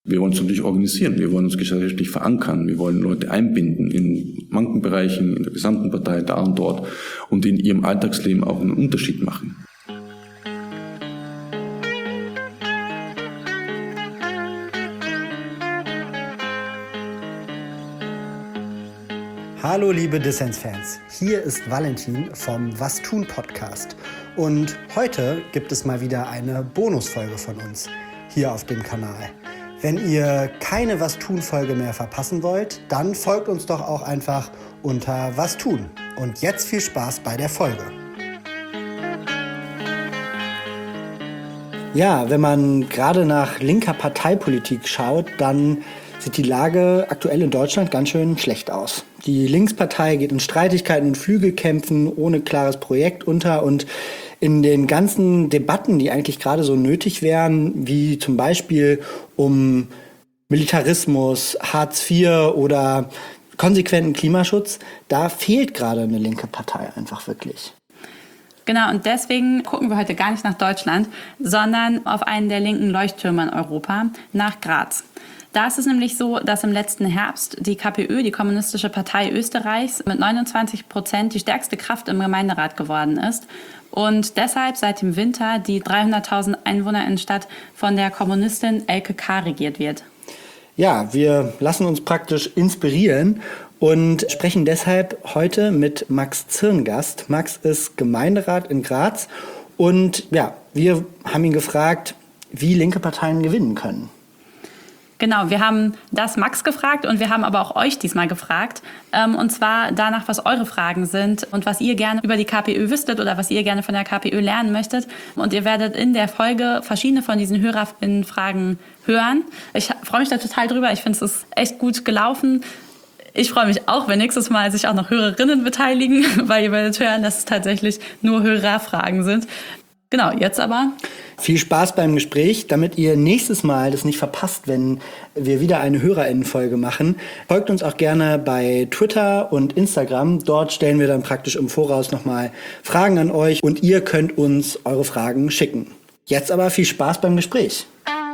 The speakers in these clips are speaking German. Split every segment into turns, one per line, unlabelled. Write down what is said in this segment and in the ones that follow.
Wir wollen uns natürlich organisieren, wir wollen uns gesellschaftlich verankern, wir wollen Leute einbinden in manchen Bereichen, in der gesamten Partei, da und dort und in ihrem Alltagsleben auch einen Unterschied machen.
Hallo liebe Dissens-Fans, hier ist Valentin vom Was tun Podcast und heute gibt es mal wieder eine Bonusfolge von uns hier auf dem Kanal. Wenn ihr keine Was tun Folge mehr verpassen wollt, dann folgt uns doch auch einfach unter Was tun. Und jetzt viel Spaß bei der Folge. Ja, wenn man gerade nach linker Parteipolitik schaut, dann sieht die Lage aktuell in Deutschland ganz schön schlecht aus. Die Linkspartei geht in Streitigkeiten und Flügelkämpfen ohne klares Projekt unter und in den ganzen Debatten, die eigentlich gerade so nötig wären, wie zum Beispiel um Militarismus, Hartz IV oder konsequenten Klimaschutz, da fehlt gerade eine linke Partei einfach wirklich.
Genau, und deswegen gucken wir heute gar nicht nach Deutschland, sondern auf einen der linken Leuchttürme in Europa, nach Graz. Da ist es nämlich so, dass im letzten Herbst die KPÖ, die Kommunistische Partei Österreichs, mit 29% die stärkste Kraft im Gemeinderat geworden ist und deshalb seit dem Winter die 300.000 EinwohnerInnenstadt von der Kommunistin Elke K. regiert wird.
Ja, wir lassen uns praktisch inspirieren und sprechen deshalb heute mit Max Zirngast. Max ist Gemeinderat in Graz und ja, wir haben ihn gefragt, wie linke Parteien gewinnen können.
Genau, wir haben das Max gefragt und wir haben aber auch euch diesmal gefragt. Und zwar danach, was eure Fragen sind und was ihr gerne über die KPÖ wüsstet oder was ihr gerne von der KPÖ lernen möchtet. Und ihr werdet in der Folge verschiedene von diesen HörerInnen-Fragen hören. Ich freue mich da total drüber. Ich finde, es ist echt gut gelaufen. Ich freue mich auch, wenn nächstes Mal sich auch noch Hörerinnen beteiligen, weil ihr werdet hören, dass es tatsächlich nur Hörerfragen sind. Genau, jetzt aber
viel Spaß beim Gespräch, damit ihr nächstes Mal das nicht verpasst, wenn wir wieder eine HörerInnen-Folge machen. Folgt uns auch gerne bei Twitter und Instagram. Dort stellen wir dann praktisch im Voraus nochmal Fragen an euch und ihr könnt uns eure Fragen schicken. Jetzt aber viel Spaß beim Gespräch.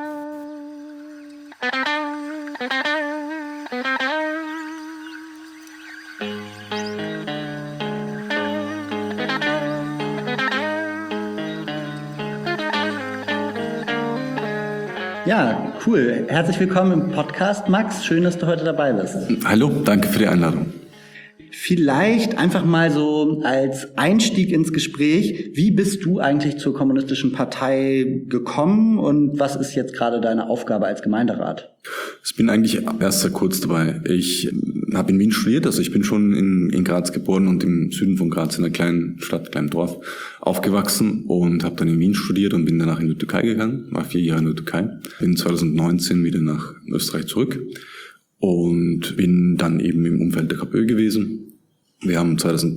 Ja, cool. Herzlich willkommen im Podcast, Max. Schön, dass du heute dabei bist.
Hallo, danke für die Einladung.
Vielleicht einfach mal so als Einstieg ins Gespräch, wie bist du eigentlich zur Kommunistischen Partei gekommen und was ist jetzt gerade deine Aufgabe als Gemeinderat?
Ich bin eigentlich erst seit kurz dabei. Ich habe in Wien studiert, also ich bin schon in Graz geboren und im Süden von Graz in einer kleinen Stadt, kleinen Dorf aufgewachsen und habe dann in Wien studiert und bin danach in die Türkei gegangen, war 4 Jahre in der Türkei, bin 2019 wieder nach Österreich zurück und bin dann eben im Umfeld der KPÖ gewesen. Wir haben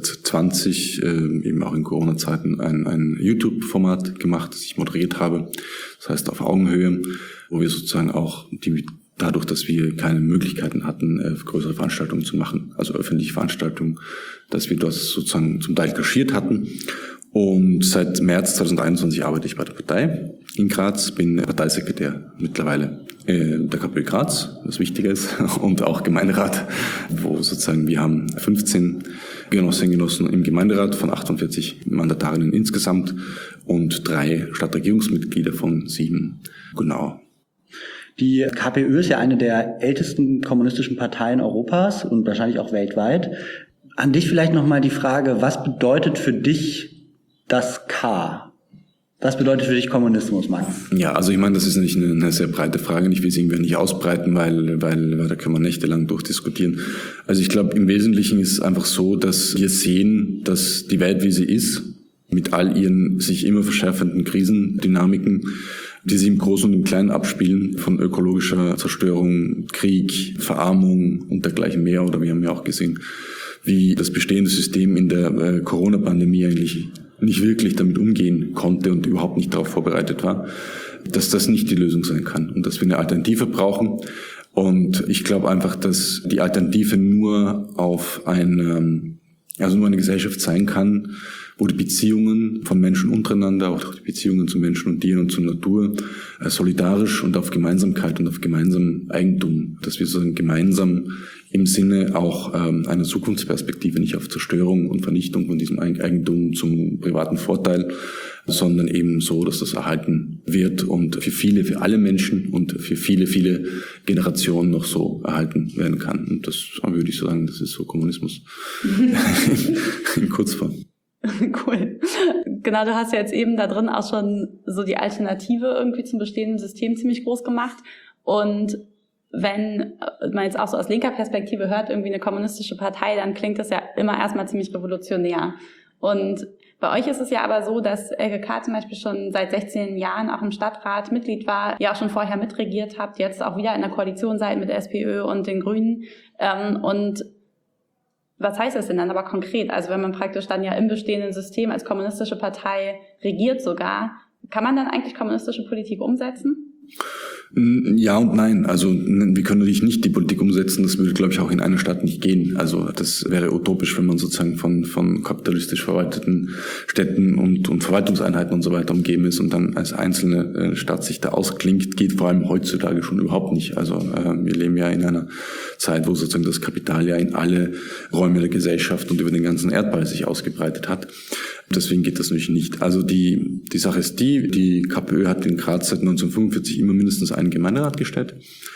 2020 eben auch in Corona-Zeiten ein YouTube-Format gemacht, das ich moderiert habe, das heißt auf Augenhöhe, wo wir sozusagen auch dadurch, dass wir keine Möglichkeiten hatten, größere Veranstaltungen zu machen, also öffentliche Veranstaltungen, dass wir das sozusagen zum Teil kaschiert hatten. Und seit März 2021 arbeite ich bei der Partei in Graz, bin Parteisekretär mittlerweile der KPÖ Graz, was wichtiger ist, und auch Gemeinderat, wo sozusagen wir haben 15 Genossinnen und Genossen im Gemeinderat von 48 Mandatarinnen insgesamt und 3 Stadtregierungsmitglieder von 7. Genau.
Die KPÖ ist ja eine der ältesten kommunistischen Parteien Europas und wahrscheinlich auch weltweit. An dich vielleicht nochmal die Frage, was bedeutet für dich das K? Was bedeutet für dich Kommunismus, Max?
Ja, also ich meine, das ist nicht eine sehr breite Frage. Ich will es irgendwie nicht ausbreiten, weil da können wir nächtelang durchdiskutieren. Also ich glaube, im Wesentlichen ist es einfach so, dass wir sehen, dass die Welt, wie sie ist, mit all ihren sich immer verschärfenden Krisendynamiken, die sich im Großen und im Kleinen abspielen, von ökologischer Zerstörung, Krieg, Verarmung und dergleichen mehr. Oder wir haben ja auch gesehen, wie das bestehende System in der Corona-Pandemie eigentlich nicht wirklich damit umgehen konnte und überhaupt nicht darauf vorbereitet war, dass das nicht die Lösung sein kann und dass wir eine Alternative brauchen. Und ich glaube einfach, dass die Alternative nur eine Gesellschaft sein kann, wo die Beziehungen von Menschen untereinander, auch die Beziehungen zu Menschen und Tieren und zur Natur solidarisch und auf Gemeinsamkeit und auf gemeinsamen Eigentum, dass wir sozusagen gemeinsam im Sinne auch einer Zukunftsperspektive, nicht auf Zerstörung und Vernichtung von diesem Eigentum zum privaten Vorteil, sondern eben so, dass das erhalten wird und für alle Menschen und für viele, viele Generationen noch so erhalten werden kann. Und das würde ich so sagen, das ist so Kommunismus in Kurzform.
Cool. Genau, du hast ja jetzt eben da drin auch schon so die Alternative irgendwie zum bestehenden System ziemlich groß gemacht. Und wenn man jetzt auch so aus linker Perspektive hört, irgendwie eine kommunistische Partei, dann klingt das ja immer erstmal ziemlich revolutionär. Und bei euch ist es ja aber so, dass LGK zum Beispiel schon seit 16 Jahren auch im Stadtrat Mitglied war, ihr auch schon vorher mitregiert habt, jetzt auch wieder in der Koalition seid mit der SPÖ und den Grünen. Und was heißt das denn dann aber konkret? Also wenn man praktisch dann ja im bestehenden System als kommunistische Partei regiert sogar, kann man dann eigentlich kommunistische Politik umsetzen?
Ja und nein. Also wir können natürlich nicht die Politik umsetzen. Das würde, glaube ich, auch in einer Stadt nicht gehen. Also das wäre utopisch, wenn man sozusagen von kapitalistisch verwalteten Städten und Verwaltungseinheiten und so weiter umgeben ist und dann als einzelne Stadt sich da ausklingt. Geht vor allem heutzutage schon überhaupt nicht. Also wir leben ja in einer Zeit, wo sozusagen das Kapital ja in alle Räume der Gesellschaft und über den ganzen Erdball sich ausgebreitet hat. Deswegen geht das natürlich nicht. Also die Sache ist die KPÖ hat in Graz seit 1945 immer mindestens einen Gemeinderat gestellt.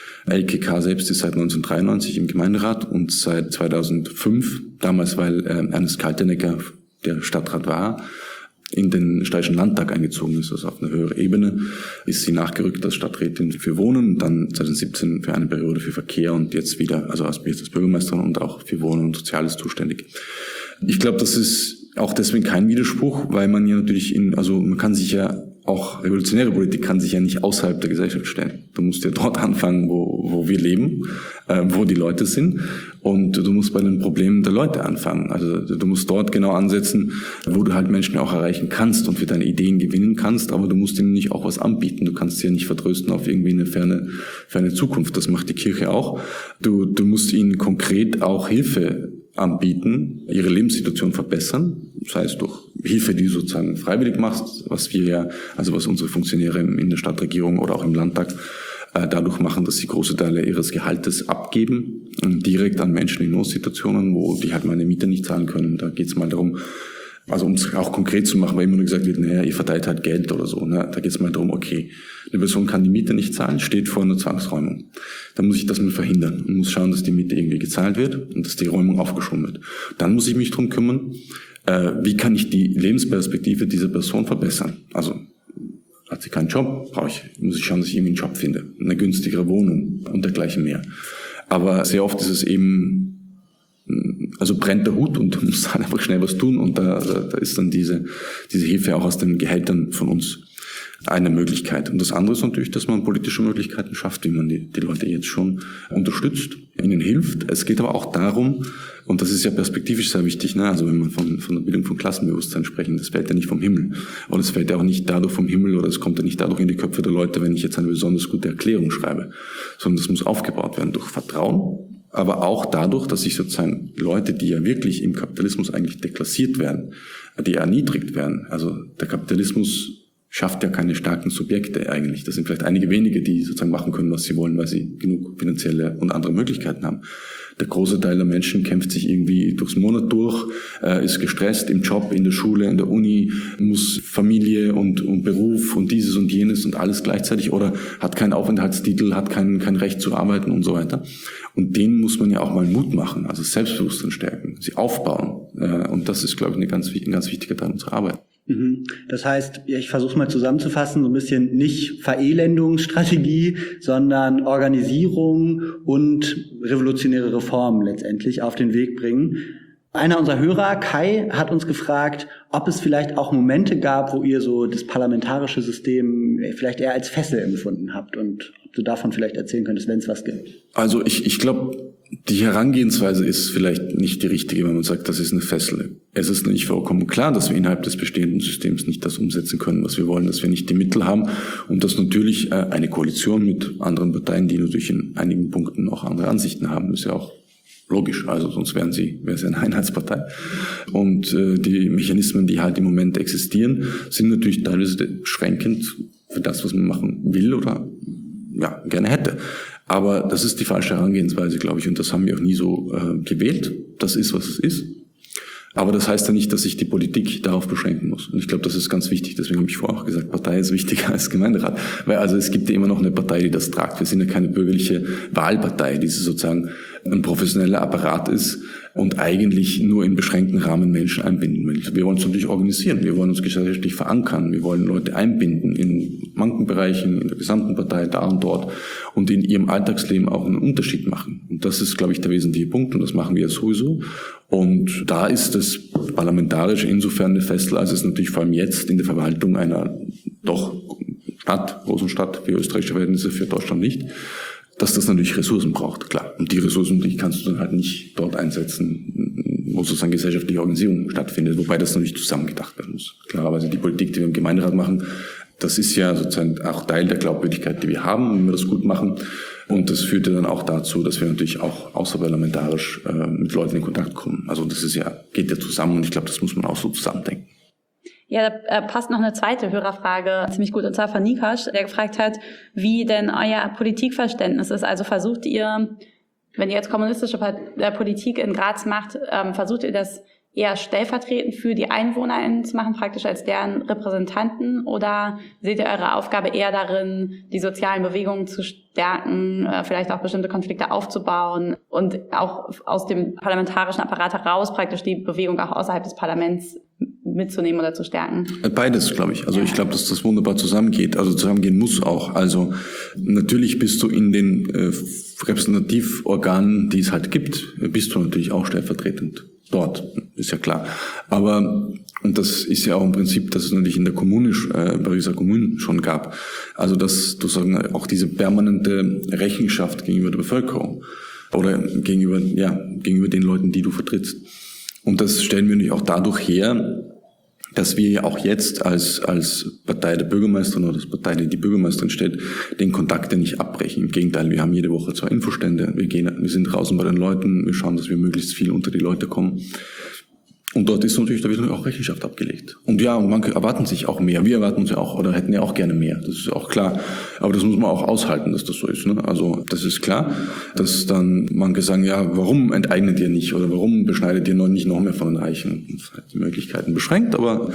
LKK selbst ist seit 1993 im Gemeinderat und seit 2005, damals weil Ernest Kaltenecker der Stadtrat war, in den Steirischen Landtag eingezogen ist, also auf eine höhere Ebene, ist sie nachgerückt als Stadträtin für Wohnen, dann 2017 für eine Periode für Verkehr und jetzt wieder, also als Bürgermeisterin und auch für Wohnen und Soziales zuständig. Ich glaube, das ist auch deswegen kein Widerspruch, weil man ja natürlich man kann sich ja auch, revolutionäre Politik kann sich ja nicht außerhalb der Gesellschaft stellen. Du musst ja dort anfangen, wo wir leben, wo die Leute sind, und du musst bei den Problemen der Leute anfangen. Also du musst dort genau ansetzen, wo du halt Menschen auch erreichen kannst und für deine Ideen gewinnen kannst, aber du musst ihnen nicht auch was anbieten. Du kannst sie ja nicht vertrösten auf irgendwie eine ferne Zukunft. Das macht die Kirche auch. Du musst ihnen konkret auch Hilfe anbieten, ihre Lebenssituation verbessern, sei es durch Hilfe, die du sozusagen freiwillig machst, was unsere Funktionäre in der Stadtregierung oder auch im Landtag dadurch machen, dass sie große Teile ihres Gehaltes abgeben, direkt an Menschen in Notsituationen, wo die halt mal eine Miete nicht zahlen können. Da geht es mal darum, also um es auch konkret zu machen, weil immer nur gesagt wird, naja, ihr verteilt halt Geld oder so. Ne? Da geht es mal darum, okay, eine Person kann die Miete nicht zahlen, steht vor einer Zwangsräumung. Dann muss ich das mal verhindern und muss schauen, dass die Miete irgendwie gezahlt wird und dass die Räumung aufgeschoben wird. Dann muss ich mich drum kümmern, wie kann ich die Lebensperspektive dieser Person verbessern. Also hat sie keinen Job, muss ich schauen, dass ich irgendwie einen Job finde, eine günstigere Wohnung und dergleichen mehr. Aber sehr oft ist es eben, also brennt der Hut und du musst halt einfach schnell was tun, und da ist dann diese Hilfe auch aus den Gehältern von uns eine Möglichkeit. Und das andere ist natürlich, dass man politische Möglichkeiten schafft, wie man die Leute jetzt schon unterstützt, ihnen hilft. Es geht aber auch darum, und das ist ja perspektivisch sehr wichtig, ne? Also wenn man von der Bildung von Klassenbewusstsein sprechen, das fällt ja nicht vom Himmel. Und es fällt ja auch nicht dadurch vom Himmel, oder es kommt ja nicht dadurch in die Köpfe der Leute, wenn ich jetzt eine besonders gute Erklärung schreibe, sondern das muss aufgebaut werden durch Vertrauen, aber auch dadurch, dass sich sozusagen Leute, die ja wirklich im Kapitalismus eigentlich deklassiert werden, die erniedrigt werden. Also der Kapitalismus schafft ja keine starken Subjekte eigentlich. Das sind vielleicht einige wenige, die sozusagen machen können, was sie wollen, weil sie genug finanzielle und andere Möglichkeiten haben. Der große Teil der Menschen kämpft sich irgendwie durchs Monat durch, ist gestresst im Job, in der Schule, in der Uni, muss Familie und Beruf und dieses und jenes und alles gleichzeitig, oder hat keinen Aufenthaltstitel, hat kein Recht zu arbeiten und so weiter. Und denen muss man ja auch mal Mut machen, also Selbstbewusstsein stärken, sie aufbauen. Und das ist, glaube ich, ein ganz wichtiger Teil unserer Arbeit.
Das heißt, ich versuche es mal zusammenzufassen, so ein bisschen nicht Verelendungsstrategie, sondern Organisierung und revolutionäre Reformen letztendlich auf den Weg bringen. Einer unserer Hörer, Kai, hat uns gefragt, ob es vielleicht auch Momente gab, wo ihr so das parlamentarische System vielleicht eher als Fessel empfunden habt, und ob du davon vielleicht erzählen könntest, wenn es was gibt.
Also ich glaube, die Herangehensweise ist vielleicht nicht die richtige, wenn man sagt, das ist eine Fessel. Es ist nicht vollkommen klar, dass wir innerhalb des bestehenden Systems nicht das umsetzen können, was wir wollen, dass wir nicht die Mittel haben, und dass natürlich eine Koalition mit anderen Parteien, die natürlich in einigen Punkten auch andere Ansichten haben, ist ja auch Logisch, also sonst wäre sie eine Einheitspartei. Und die Mechanismen, die halt im Moment existieren, sind natürlich teilweise beschränkend für das, was man machen will oder ja gerne hätte. Aber das ist die falsche Herangehensweise, glaube ich, und das haben wir auch nie so gewählt. Das ist, was es ist. Aber das heißt ja nicht, dass sich die Politik darauf beschränken muss. Und ich glaube, das ist ganz wichtig. Deswegen habe ich vorher auch gesagt, Partei ist wichtiger als Gemeinderat. Weil also es gibt ja immer noch eine Partei, die das tragt. Wir sind ja keine bürgerliche Wahlpartei, die sozusagen ein professioneller Apparat ist und eigentlich nur in beschränkten Rahmen Menschen einbinden will. Wir wollen uns natürlich organisieren. Wir wollen uns gesellschaftlich verankern. Wir wollen Leute einbinden in manchen Bereichen, in der gesamten Partei, da und dort und in ihrem Alltagsleben auch einen Unterschied machen. Und das ist, glaube ich, der wesentliche Punkt und das machen wir ja sowieso. Und da ist das Parlamentarische insofern eine Fessel, als es natürlich vor allem jetzt in der Verwaltung einer doch großen Stadt, für österreichische Verhältnisse, für Deutschland nicht, dass das natürlich Ressourcen braucht, klar. Und die Ressourcen, die kannst du dann halt nicht dort einsetzen, wo sozusagen gesellschaftliche Organisierung stattfindet, wobei das natürlich zusammengedacht werden muss. Klarerweise die Politik, die wir im Gemeinderat machen, das ist ja sozusagen auch Teil der Glaubwürdigkeit, die wir haben, wenn wir das gut machen. Und das führte dann auch dazu, dass wir natürlich auch außerparlamentarisch mit Leuten in Kontakt kommen. Also das ist ja, geht ja zusammen und ich glaube, das muss man auch so zusammendenken.
Ja, da passt noch eine zweite Hörerfrage ziemlich gut, und zwar von Nikash, der gefragt hat, wie denn euer Politikverständnis ist. Also versucht ihr, wenn ihr jetzt kommunistische Politik in Graz macht, versucht ihr das eher stellvertretend für die EinwohnerInnen zu machen, praktisch als deren Repräsentanten? Oder seht ihr eure Aufgabe eher darin, die sozialen Bewegungen zu stärken, vielleicht auch bestimmte Konflikte aufzubauen und auch aus dem parlamentarischen Apparat heraus praktisch die Bewegung auch außerhalb des Parlaments mitzunehmen oder zu stärken?
Beides, glaube ich. Also ich glaube, dass das wunderbar zusammengeht. Also zusammengehen muss auch. Also natürlich bist du in den Repräsentativorganen, die es halt gibt, bist du natürlich auch stellvertretend dort, ist ja klar. Aber, und das ist ja auch im Prinzip, dass es natürlich in der Kommune, Pariser Kommune schon gab, also dass du sagen, auch diese permanente Rechenschaft gegenüber der Bevölkerung oder gegenüber den Leuten, die du vertrittst. Und das stellen wir natürlich auch dadurch her, dass wir ja auch jetzt als Partei der Bürgermeisterin oder als Partei, die die Bürgermeisterin stellt, den Kontakt ja nicht abbrechen. Im Gegenteil, wir haben jede Woche 2 Infostände, wir sind draußen bei den Leuten, wir schauen, dass wir möglichst viel unter die Leute kommen. Und dort ist natürlich, da wird auch Rechenschaft abgelegt. Und ja, manche erwarten sich auch mehr. Wir erwarten uns ja auch, oder hätten ja auch gerne mehr. Das ist auch klar. Aber das muss man auch aushalten, dass das so ist, ne? Also, das ist klar, dass dann manche sagen, ja, warum enteignet ihr nicht? Oder warum beschneidet ihr nicht noch mehr von den Reichen? Das hat die Möglichkeiten beschränkt. Aber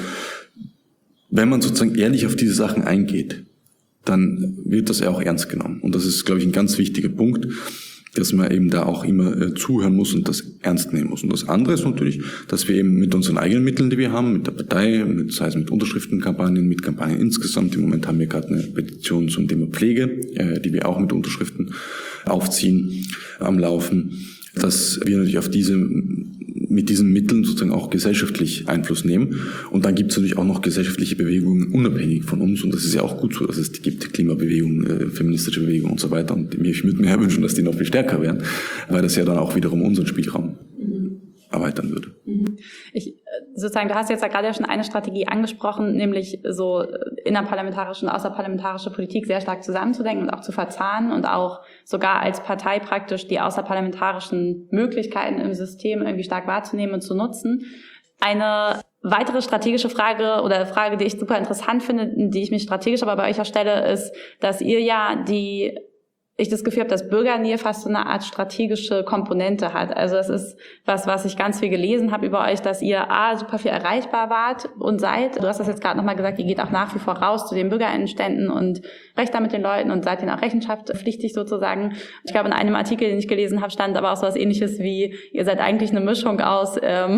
wenn man sozusagen ehrlich auf diese Sachen eingeht, dann wird das ja auch ernst genommen. Und das ist, glaube ich, ein ganz wichtiger Punkt, dass man eben da auch immer zuhören muss und das ernst nehmen muss. Und das andere ist natürlich, dass wir eben mit unseren eigenen Mitteln, die wir haben, mit der Partei, sei es mit Unterschriftenkampagnen, mit Kampagnen insgesamt. Im Moment haben wir gerade eine Petition zum Thema Pflege, die wir auch mit Unterschriften aufziehen, am Laufen, dass wir natürlich mit diesen Mitteln sozusagen auch gesellschaftlich Einfluss nehmen. Und dann gibt es natürlich auch noch gesellschaftliche Bewegungen unabhängig von uns. Und das ist ja auch gut so, dass es die gibt, Klimabewegungen, feministische Bewegungen und so weiter. Und ich würde mir wünschen, dass die noch viel stärker wären, weil das ja dann auch wiederum unseren Spielraum erweitern würde.
Sozusagen, du hast jetzt ja gerade schon eine Strategie angesprochen, nämlich so innerparlamentarische und außerparlamentarische Politik sehr stark zusammenzudenken und auch zu verzahnen und auch sogar als Partei praktisch die außerparlamentarischen Möglichkeiten im System irgendwie stark wahrzunehmen und zu nutzen. Eine weitere strategische Frage oder Frage, die ich super interessant finde, die ich mich strategisch aber bei euch auch stelle, ist, dass ihr ja ich das Gefühl habe, dass Bürgernähe fast so eine Art strategische Komponente hat. Also das ist was ich ganz viel gelesen habe über euch, dass ihr super viel erreichbar wart und seid. Du hast das jetzt gerade nochmal gesagt, ihr geht auch nach wie vor raus zu den BürgerInnenständen und sprecht da mit den Leuten und seid denen auch rechenschaftspflichtig sozusagen. Ich glaube, in einem Artikel, den ich gelesen habe, stand aber auch so was Ähnliches wie, ihr seid eigentlich eine Mischung aus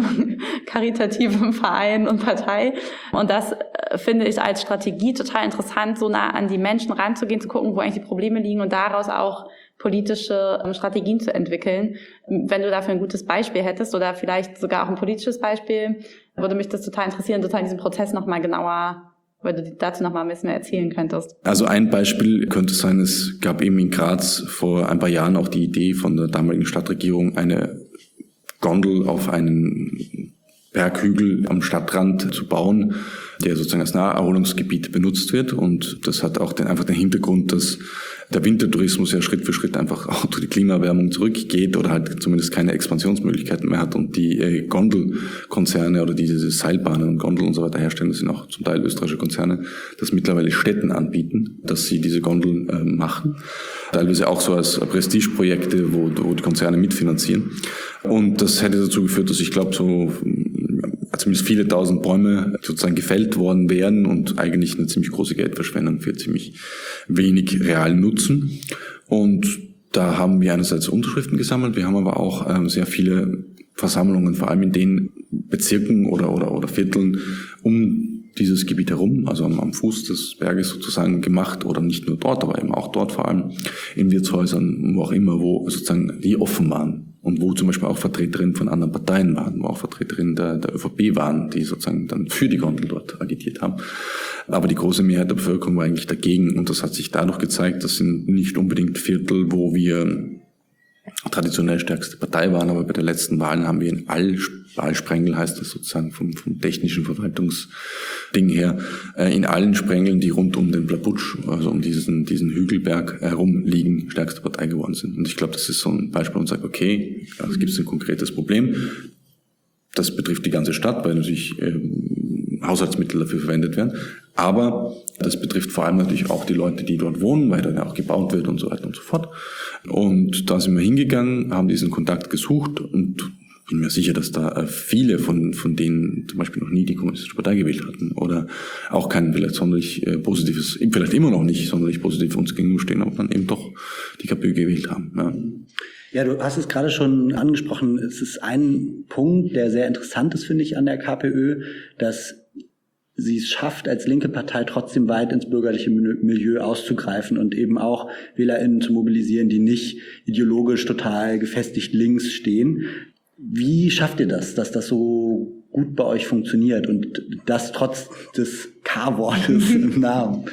karitativem Verein und Partei. Und das finde ich als Strategie total interessant, so nah an die Menschen ranzugehen, zu gucken, wo eigentlich die Probleme liegen und daraus auch politische Strategien zu entwickeln. Wenn du dafür ein gutes Beispiel hättest oder vielleicht sogar auch ein politisches Beispiel, würde mich das total interessieren, sozusagen diesen Prozess nochmal genauer, weil du dazu nochmal ein bisschen mehr erzählen könntest.
Also ein Beispiel könnte sein, es gab eben in Graz vor ein paar Jahren auch die Idee von der damaligen Stadtregierung, eine Gondel auf einen Berghügel am Stadtrand zu bauen, der sozusagen als Naherholungsgebiet benutzt wird. Und das hat auch einfach den Hintergrund, dass der Wintertourismus ja Schritt für Schritt einfach auch durch die Klimaerwärmung zurückgeht oder halt zumindest keine Expansionsmöglichkeiten mehr hat und die Gondelkonzerne oder die diese Seilbahnen und Gondel und so weiter herstellen, das sind auch zum Teil österreichische Konzerne, das mittlerweile Städten anbieten, dass sie diese Gondeln machen. Teilweise auch so als Prestigeprojekte, wo die Konzerne mitfinanzieren. Und das hätte dazu geführt, dass ich glaube, zumindest viele tausend Bäume sozusagen gefällt worden wären und eigentlich eine ziemlich große Geldverschwendung für ziemlich wenig realen Nutzen. Und da haben wir einerseits Unterschriften gesammelt, wir haben aber auch sehr viele Versammlungen, vor allem in den Bezirken oder Vierteln um dieses Gebiet herum, also am Fuß des Berges sozusagen gemacht, oder nicht nur dort, aber eben auch dort vor allem in Wirtshäusern, wo auch immer, wo sozusagen die offen waren. Und wo zum Beispiel auch Vertreterinnen von anderen Parteien waren, wo auch Vertreterinnen der ÖVP waren, die sozusagen dann für die Gondel dort agitiert haben. Aber die große Mehrheit der Bevölkerung war eigentlich dagegen. Und das hat sich dadurch gezeigt, das sind nicht unbedingt Viertel, wo wir traditionell stärkste Partei waren, aber bei der letzten Wahlen haben wir in Sprengel, heißt das sozusagen vom technischen Verwaltungsding her, in allen Sprengeln, die rund um den Plaputsch, also um diesen Hügelberg herum liegen, stärkste Partei geworden sind. Und ich glaube, das ist so ein Beispiel, wo man sagt, okay, es gibt ein konkretes Problem. Das betrifft die ganze Stadt, weil natürlich Haushaltsmittel dafür verwendet werden. Aber das betrifft vor allem natürlich auch die Leute, die dort wohnen, weil dann ja auch gebaut wird und so weiter und so fort. Und da sind wir hingegangen, haben diesen Kontakt gesucht und bin mir sicher, dass da viele von denen zum Beispiel noch nie die Kommunistische Partei gewählt hatten oder auch kein vielleicht sonderlich positives, vielleicht immer noch nicht sonderlich positiv uns gegenüberstehen, aber dann eben doch die KPÖ gewählt haben. Ja.
Ja, du hast es gerade schon angesprochen. Es ist ein Punkt, der sehr interessant ist, finde ich, an der KPÖ, dass sie es schafft, als linke Partei trotzdem weit ins bürgerliche Milieu auszugreifen und eben auch WählerInnen zu mobilisieren, die nicht ideologisch total gefestigt links stehen. Wie schafft ihr das, dass das so gut bei euch funktioniert und das trotz des K-Wortes im Namen?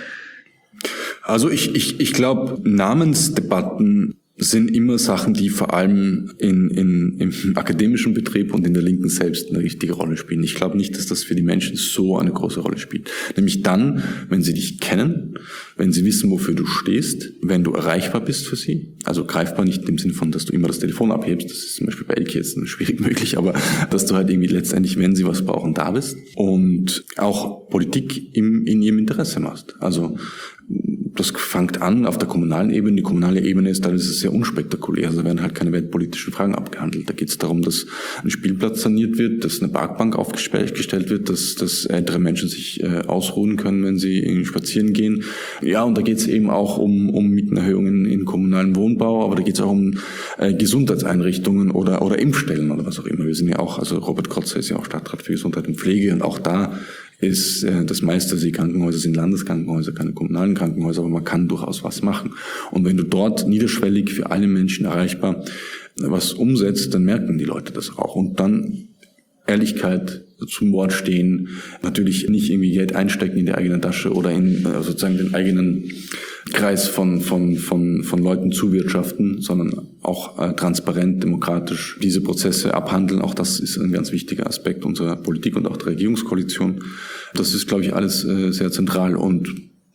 Also ich glaube, Namensdebatten sind immer Sachen, die vor allem im akademischen Betrieb und in der Linken selbst eine richtige Rolle spielen. Ich glaube nicht, dass das für die Menschen so eine große Rolle spielt. Nämlich dann, wenn sie dich kennen, wenn sie wissen, wofür du stehst, wenn du erreichbar bist für sie. Also greifbar nicht im Sinne von, dass du immer das Telefon abhebst. Das ist zum Beispiel bei Elke jetzt schwierig möglich, aber dass du halt irgendwie letztendlich, wenn sie was brauchen, da bist. Und auch Politik in ihrem Interesse machst. Also das fängt an auf der kommunalen Ebene. Die kommunale Ebene ist teilweise sehr unspektakulär. Also werden halt keine weltpolitischen Fragen abgehandelt. Da geht es darum, dass ein Spielplatz saniert wird, dass eine Parkbank aufgestellt wird, dass ältere Menschen sich ausruhen können, wenn sie spazieren gehen. Ja, und da geht es eben auch um Mietenerhöhungen in kommunalen Wohnbau, aber da geht es auch um Gesundheitseinrichtungen oder Impfstellen oder was auch immer. Wir sind ja auch, also Robert Kotzer ist ja auch Stadtrat für Gesundheit und Pflege und auch da ist das meiste, die Krankenhäuser sind Landeskrankenhäuser, keine kommunalen Krankenhäuser, aber man kann durchaus was machen. Und wenn du dort niederschwellig für alle Menschen erreichbar was umsetzt, dann merken die Leute das auch. Und dann Ehrlichkeit zum Wort stehen, natürlich nicht irgendwie Geld einstecken in die eigene Tasche oder in sozusagen den eigenen Kreis von Leuten zuwirtschaften, sondern auch transparent, demokratisch diese Prozesse abhandeln. Auch das ist ein ganz wichtiger Aspekt unserer Politik und auch der Regierungskoalition. Das ist, glaube ich, alles sehr zentral. Und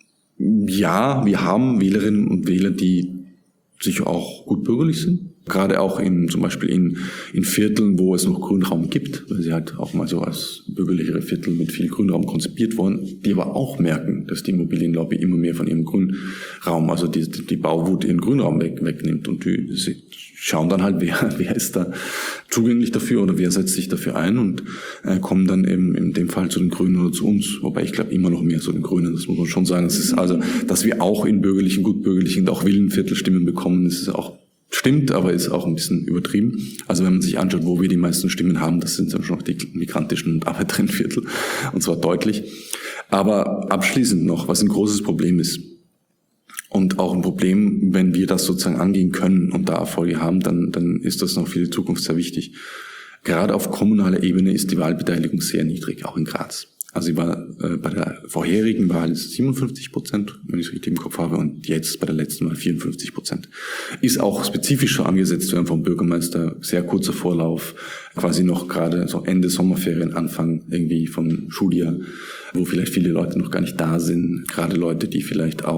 ja, wir haben Wählerinnen und Wähler, die sicher auch gut bürgerlich sind. Gerade auch zum Beispiel in Vierteln, wo es noch Grünraum gibt, weil sie halt auch mal so als bürgerlichere Viertel mit viel Grünraum konzipiert wurden, die aber auch merken, dass die Immobilienlobby immer mehr von ihrem Grünraum, also die Bauwut ihren Grünraum wegnimmt. Und die schauen dann halt, wer ist da zugänglich dafür oder wer setzt sich dafür ein und kommen dann eben in dem Fall zu den Grünen oder zu uns. Wobei ich glaube immer noch mehr zu den Grünen, das muss man schon sagen. Das ist also, dass wir auch in bürgerlichen, gutbürgerlichen und auch Villenviertelstimmen bekommen, das ist auch stimmt, aber ist auch ein bisschen übertrieben. Also wenn man sich anschaut, wo wir die meisten Stimmen haben, das sind dann schon noch die migrantischen und Arbeiterinnenviertel, und zwar deutlich. Aber abschließend noch, was ein großes Problem ist und auch ein Problem, wenn wir das sozusagen angehen können und da Erfolge haben, dann ist das noch für die Zukunft sehr wichtig. Gerade auf kommunaler Ebene ist die Wahlbeteiligung sehr niedrig, auch in Graz. Also sie war bei der vorherigen Wahl 57%, wenn ich es richtig im Kopf habe, und jetzt bei der letzten Wahl 54%. Ist auch spezifisch so angesetzt werden vom Bürgermeister, sehr kurzer Vorlauf, quasi noch gerade so Ende Sommerferien, Anfang irgendwie vom Schuljahr, wo vielleicht viele Leute noch gar nicht da sind, gerade Leute, die vielleicht auch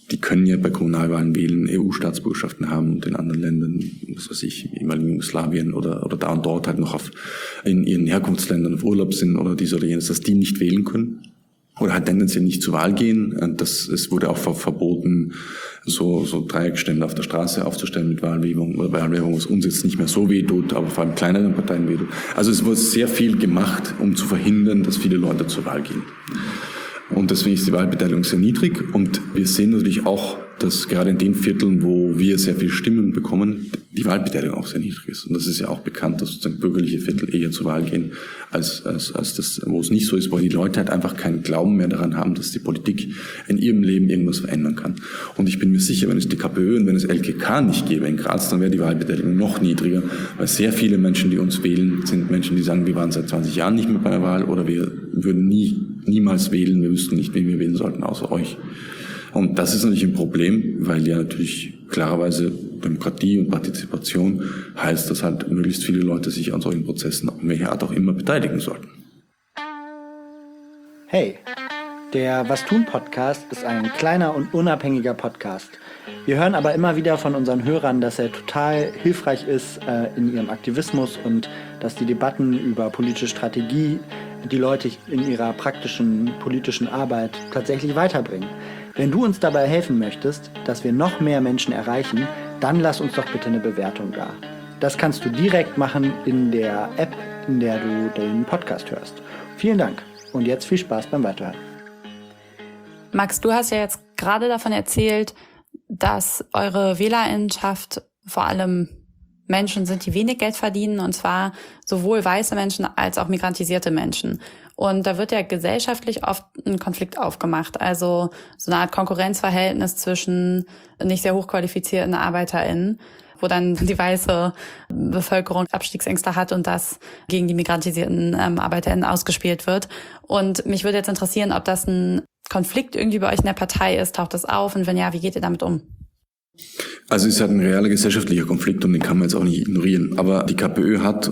die können ja bei Kommunalwahlen wählen, EU-Staatsbürgerschaften haben und in anderen Ländern, was weiß ich, ehemaligen Jugoslawien oder da und dort halt noch in ihren Herkunftsländern auf Urlaub sind oder dies oder jenes, dass die nicht wählen können. Oder halt tendenziell nicht zur Wahl gehen. Es wurde auch verboten, so Dreieckstände auf der Straße aufzustellen mit Wahlwerbung oder Wahlwerbung, was uns jetzt nicht mehr so wehtut, aber vor allem kleineren Parteien wehtut. Also es wurde sehr viel gemacht, um zu verhindern, dass viele Leute zur Wahl gehen. Und deswegen ist die Wahlbeteiligung sehr niedrig. Und wir sehen natürlich auch, dass gerade in den Vierteln, wo wir sehr viele Stimmen bekommen, die Wahlbeteiligung auch sehr niedrig ist. Und das ist ja auch bekannt, dass sozusagen bürgerliche Viertel eher zur Wahl gehen, als das, wo es nicht so ist, weil die Leute halt einfach keinen Glauben mehr daran haben, dass die Politik in ihrem Leben irgendwas verändern kann. Und ich bin mir sicher, wenn es die KPÖ und wenn es LKK nicht gäbe in Graz, dann wäre die Wahlbeteiligung noch niedriger, weil sehr viele Menschen, die uns wählen, sind Menschen, die sagen, wir waren seit 20 Jahren nicht mehr bei der Wahl oder wir würden niemals wählen, wir wüssten nicht, wen wir wählen sollten, außer euch. Und das ist natürlich ein Problem, weil ja natürlich klarerweise Demokratie und Partizipation heißt, dass halt möglichst viele Leute sich an solchen Prozessen, in welcher Art auch immer, beteiligen sollten.
Hey, der Was tun Podcast ist ein kleiner und unabhängiger Podcast. Wir hören aber immer wieder von unseren Hörern, dass er total hilfreich ist in ihrem Aktivismus und dass die Debatten über politische Strategie die Leute in ihrer praktischen politischen Arbeit tatsächlich weiterbringen. Wenn du uns dabei helfen möchtest, dass wir noch mehr Menschen erreichen, dann lass uns doch bitte eine Bewertung da. Das kannst du direkt machen in der App, in der du den Podcast hörst. Vielen Dank und jetzt viel Spaß beim Weiterhören.
Max, du hast ja jetzt gerade davon erzählt, dass eure WählerInnenschaft vor allem Menschen sind, die wenig Geld verdienen, und zwar sowohl weiße Menschen als auch migrantisierte Menschen. Und da wird ja gesellschaftlich oft ein Konflikt aufgemacht, also so eine Art Konkurrenzverhältnis zwischen nicht sehr hochqualifizierten ArbeiterInnen, wo dann die weiße Bevölkerung Abstiegsängste hat und das gegen die migrantisierten ArbeiterInnen ausgespielt wird. Und mich würde jetzt interessieren, ob das ein Konflikt irgendwie bei euch in der Partei ist. Taucht das auf? Und wenn ja, wie geht ihr damit um?
Also es ist halt ein realer gesellschaftlicher Konflikt und den kann man jetzt auch nicht ignorieren. Aber die KPÖ hat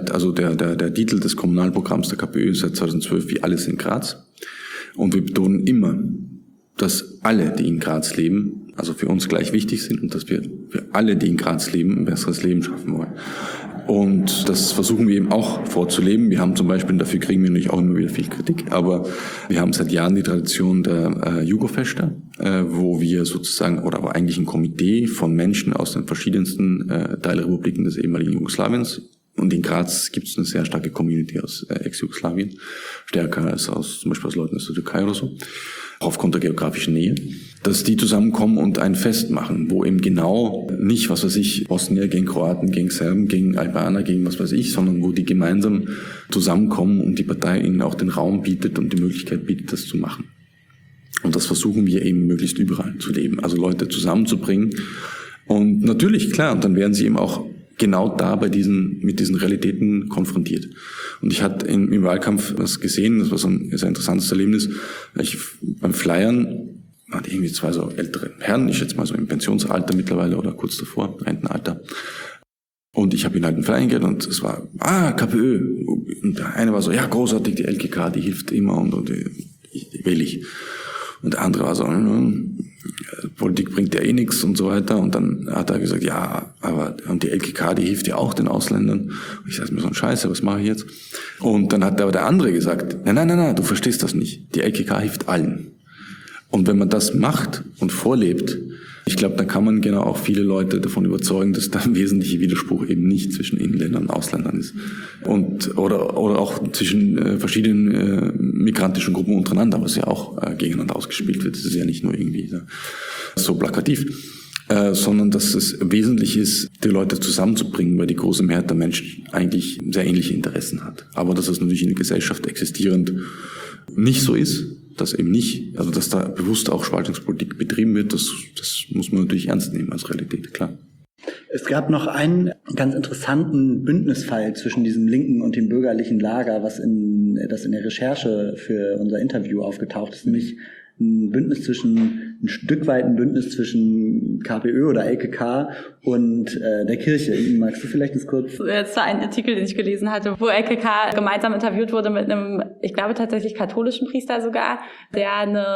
der Titel des Kommunalprogramms der KPÖ seit 2012 wie alles in Graz. Und wir betonen immer, dass alle, die in Graz leben, also für uns gleich wichtig sind und dass wir für alle, die in Graz leben, ein besseres Leben schaffen wollen. Und das versuchen wir eben auch vorzuleben. Wir haben zum Beispiel, dafür kriegen wir natürlich auch immer wieder viel Kritik, aber wir haben seit Jahren die Tradition der Jugofester, wo wir sozusagen, oder aber eigentlich ein Komitee von Menschen aus den verschiedensten Teilrepubliken des ehemaligen Jugoslawiens. Und in Graz gibt es eine sehr starke Community aus Ex-Jugoslawien, stärker als zum Beispiel aus Leuten aus der Türkei oder so, auch aufgrund der geografischen Nähe, dass die zusammenkommen und ein Fest machen, wo eben genau nicht, was weiß ich, Bosnier gegen Kroaten, gegen Serben, gegen Albaner, gegen was weiß ich, sondern wo die gemeinsam zusammenkommen und die Partei ihnen auch den Raum bietet und die Möglichkeit bietet, das zu machen. Und das versuchen wir eben möglichst überall zu leben, also Leute zusammenzubringen. Und natürlich, klar, und dann werden sie eben auch genau da mit diesen Realitäten konfrontiert. Und ich hatte im Wahlkampf was gesehen, das war so ein sehr interessantes Erlebnis. Beim Flyern hatte irgendwie zwei so ältere Herren, ich schätze mal so im Pensionsalter mittlerweile oder kurz davor, Rentenalter. Und ich habe ihnen halt einen Flyer hingegeben und es war, KPÖ. Und der eine war so, ja, großartig, die LKK, die hilft immer und die wähle ich. Und der andere war so, Politik bringt ja eh nichts und so weiter. Und dann hat er gesagt, ja, aber und die LKK, die hilft ja auch den Ausländern. Und ich sage mir so ein Scheiße, was mache ich jetzt? Und dann hat aber der andere gesagt, nein, du verstehst das nicht. Die LKK hilft allen. Und wenn man das macht und vorlebt, ich glaube, dann kann man genau auch viele Leute davon überzeugen, dass da ein wesentlicher Widerspruch eben nicht zwischen Inländern und Ausländern ist. Oder auch zwischen verschiedenen migrantischen Gruppen untereinander, was ja auch gegeneinander ausgespielt wird. Das ist ja nicht nur irgendwie so plakativ, sondern dass es wesentlich ist, die Leute zusammenzubringen, weil die große Mehrheit der Menschen eigentlich sehr ähnliche Interessen hat. Aber dass es natürlich in der Gesellschaft existierend nicht so ist, dass eben nicht, also dass da bewusst auch Spaltungspolitik betrieben wird, das muss man natürlich ernst nehmen als Realität, klar.
Es gab noch einen ganz interessanten Bündnisfall zwischen diesem linken und dem bürgerlichen Lager, das in der Recherche für unser Interview aufgetaucht ist, nämlich ein Stück weit ein Bündnis zwischen KPÖ oder LKK und der Kirche. Magst du vielleicht das kurz?
Jetzt war ein Artikel, den ich gelesen hatte, wo LKK gemeinsam interviewt wurde mit einem, ich glaube tatsächlich katholischen Priester sogar, der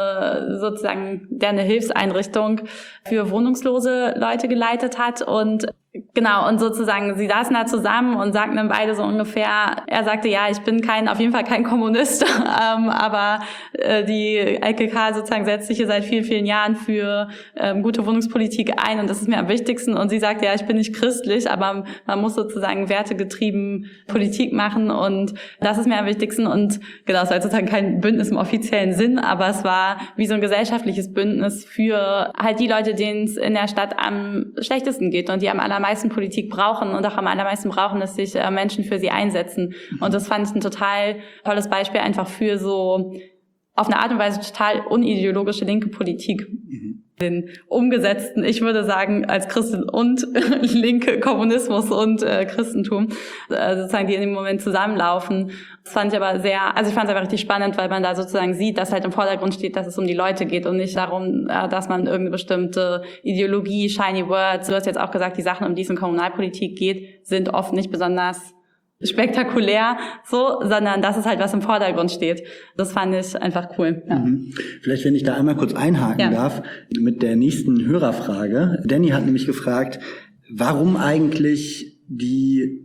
eine Hilfseinrichtung für wohnungslose Leute geleitet hat und genau, und sozusagen, sie saßen da zusammen und sagten dann beide so ungefähr, er sagte, ja, ich bin auf jeden Fall kein Kommunist, aber die LKK sozusagen setzt sich hier seit vielen, vielen Jahren für gute Wohnungspolitik ein und das ist mir am wichtigsten. Und sie sagte, ja, ich bin nicht christlich, aber man muss sozusagen wertegetrieben Politik machen und das ist mir am wichtigsten. Und genau, es war sozusagen kein Bündnis im offiziellen Sinn, aber es war wie so ein gesellschaftliches Bündnis für halt die Leute, denen es in der Stadt am schlechtesten geht und die am allermeisten Politik brauchen und auch am allermeisten brauchen, dass sich Menschen für sie einsetzen. Und das fand ich ein total tolles Beispiel einfach für so auf eine Art und Weise total unideologische linke Politik. Den umgesetzten, ich würde sagen, als Christin und linke Kommunismus und Christentum, sozusagen, die in dem Moment zusammenlaufen. Das fand ich aber ich fand es aber richtig spannend, weil man da sozusagen sieht, dass halt im Vordergrund steht, dass es um die Leute geht und nicht darum, dass man irgendeine bestimmte Ideologie, shiny words, du hast jetzt auch gesagt, die Sachen, um die es in Kommunalpolitik geht, sind oft nicht besonders spektakulär, sondern das ist halt, was im Vordergrund steht. Das fand ich einfach cool. Ja.
Vielleicht, wenn ich da einmal kurz einhaken darf, mit der nächsten Hörerfrage. Danny hat nämlich gefragt, warum eigentlich die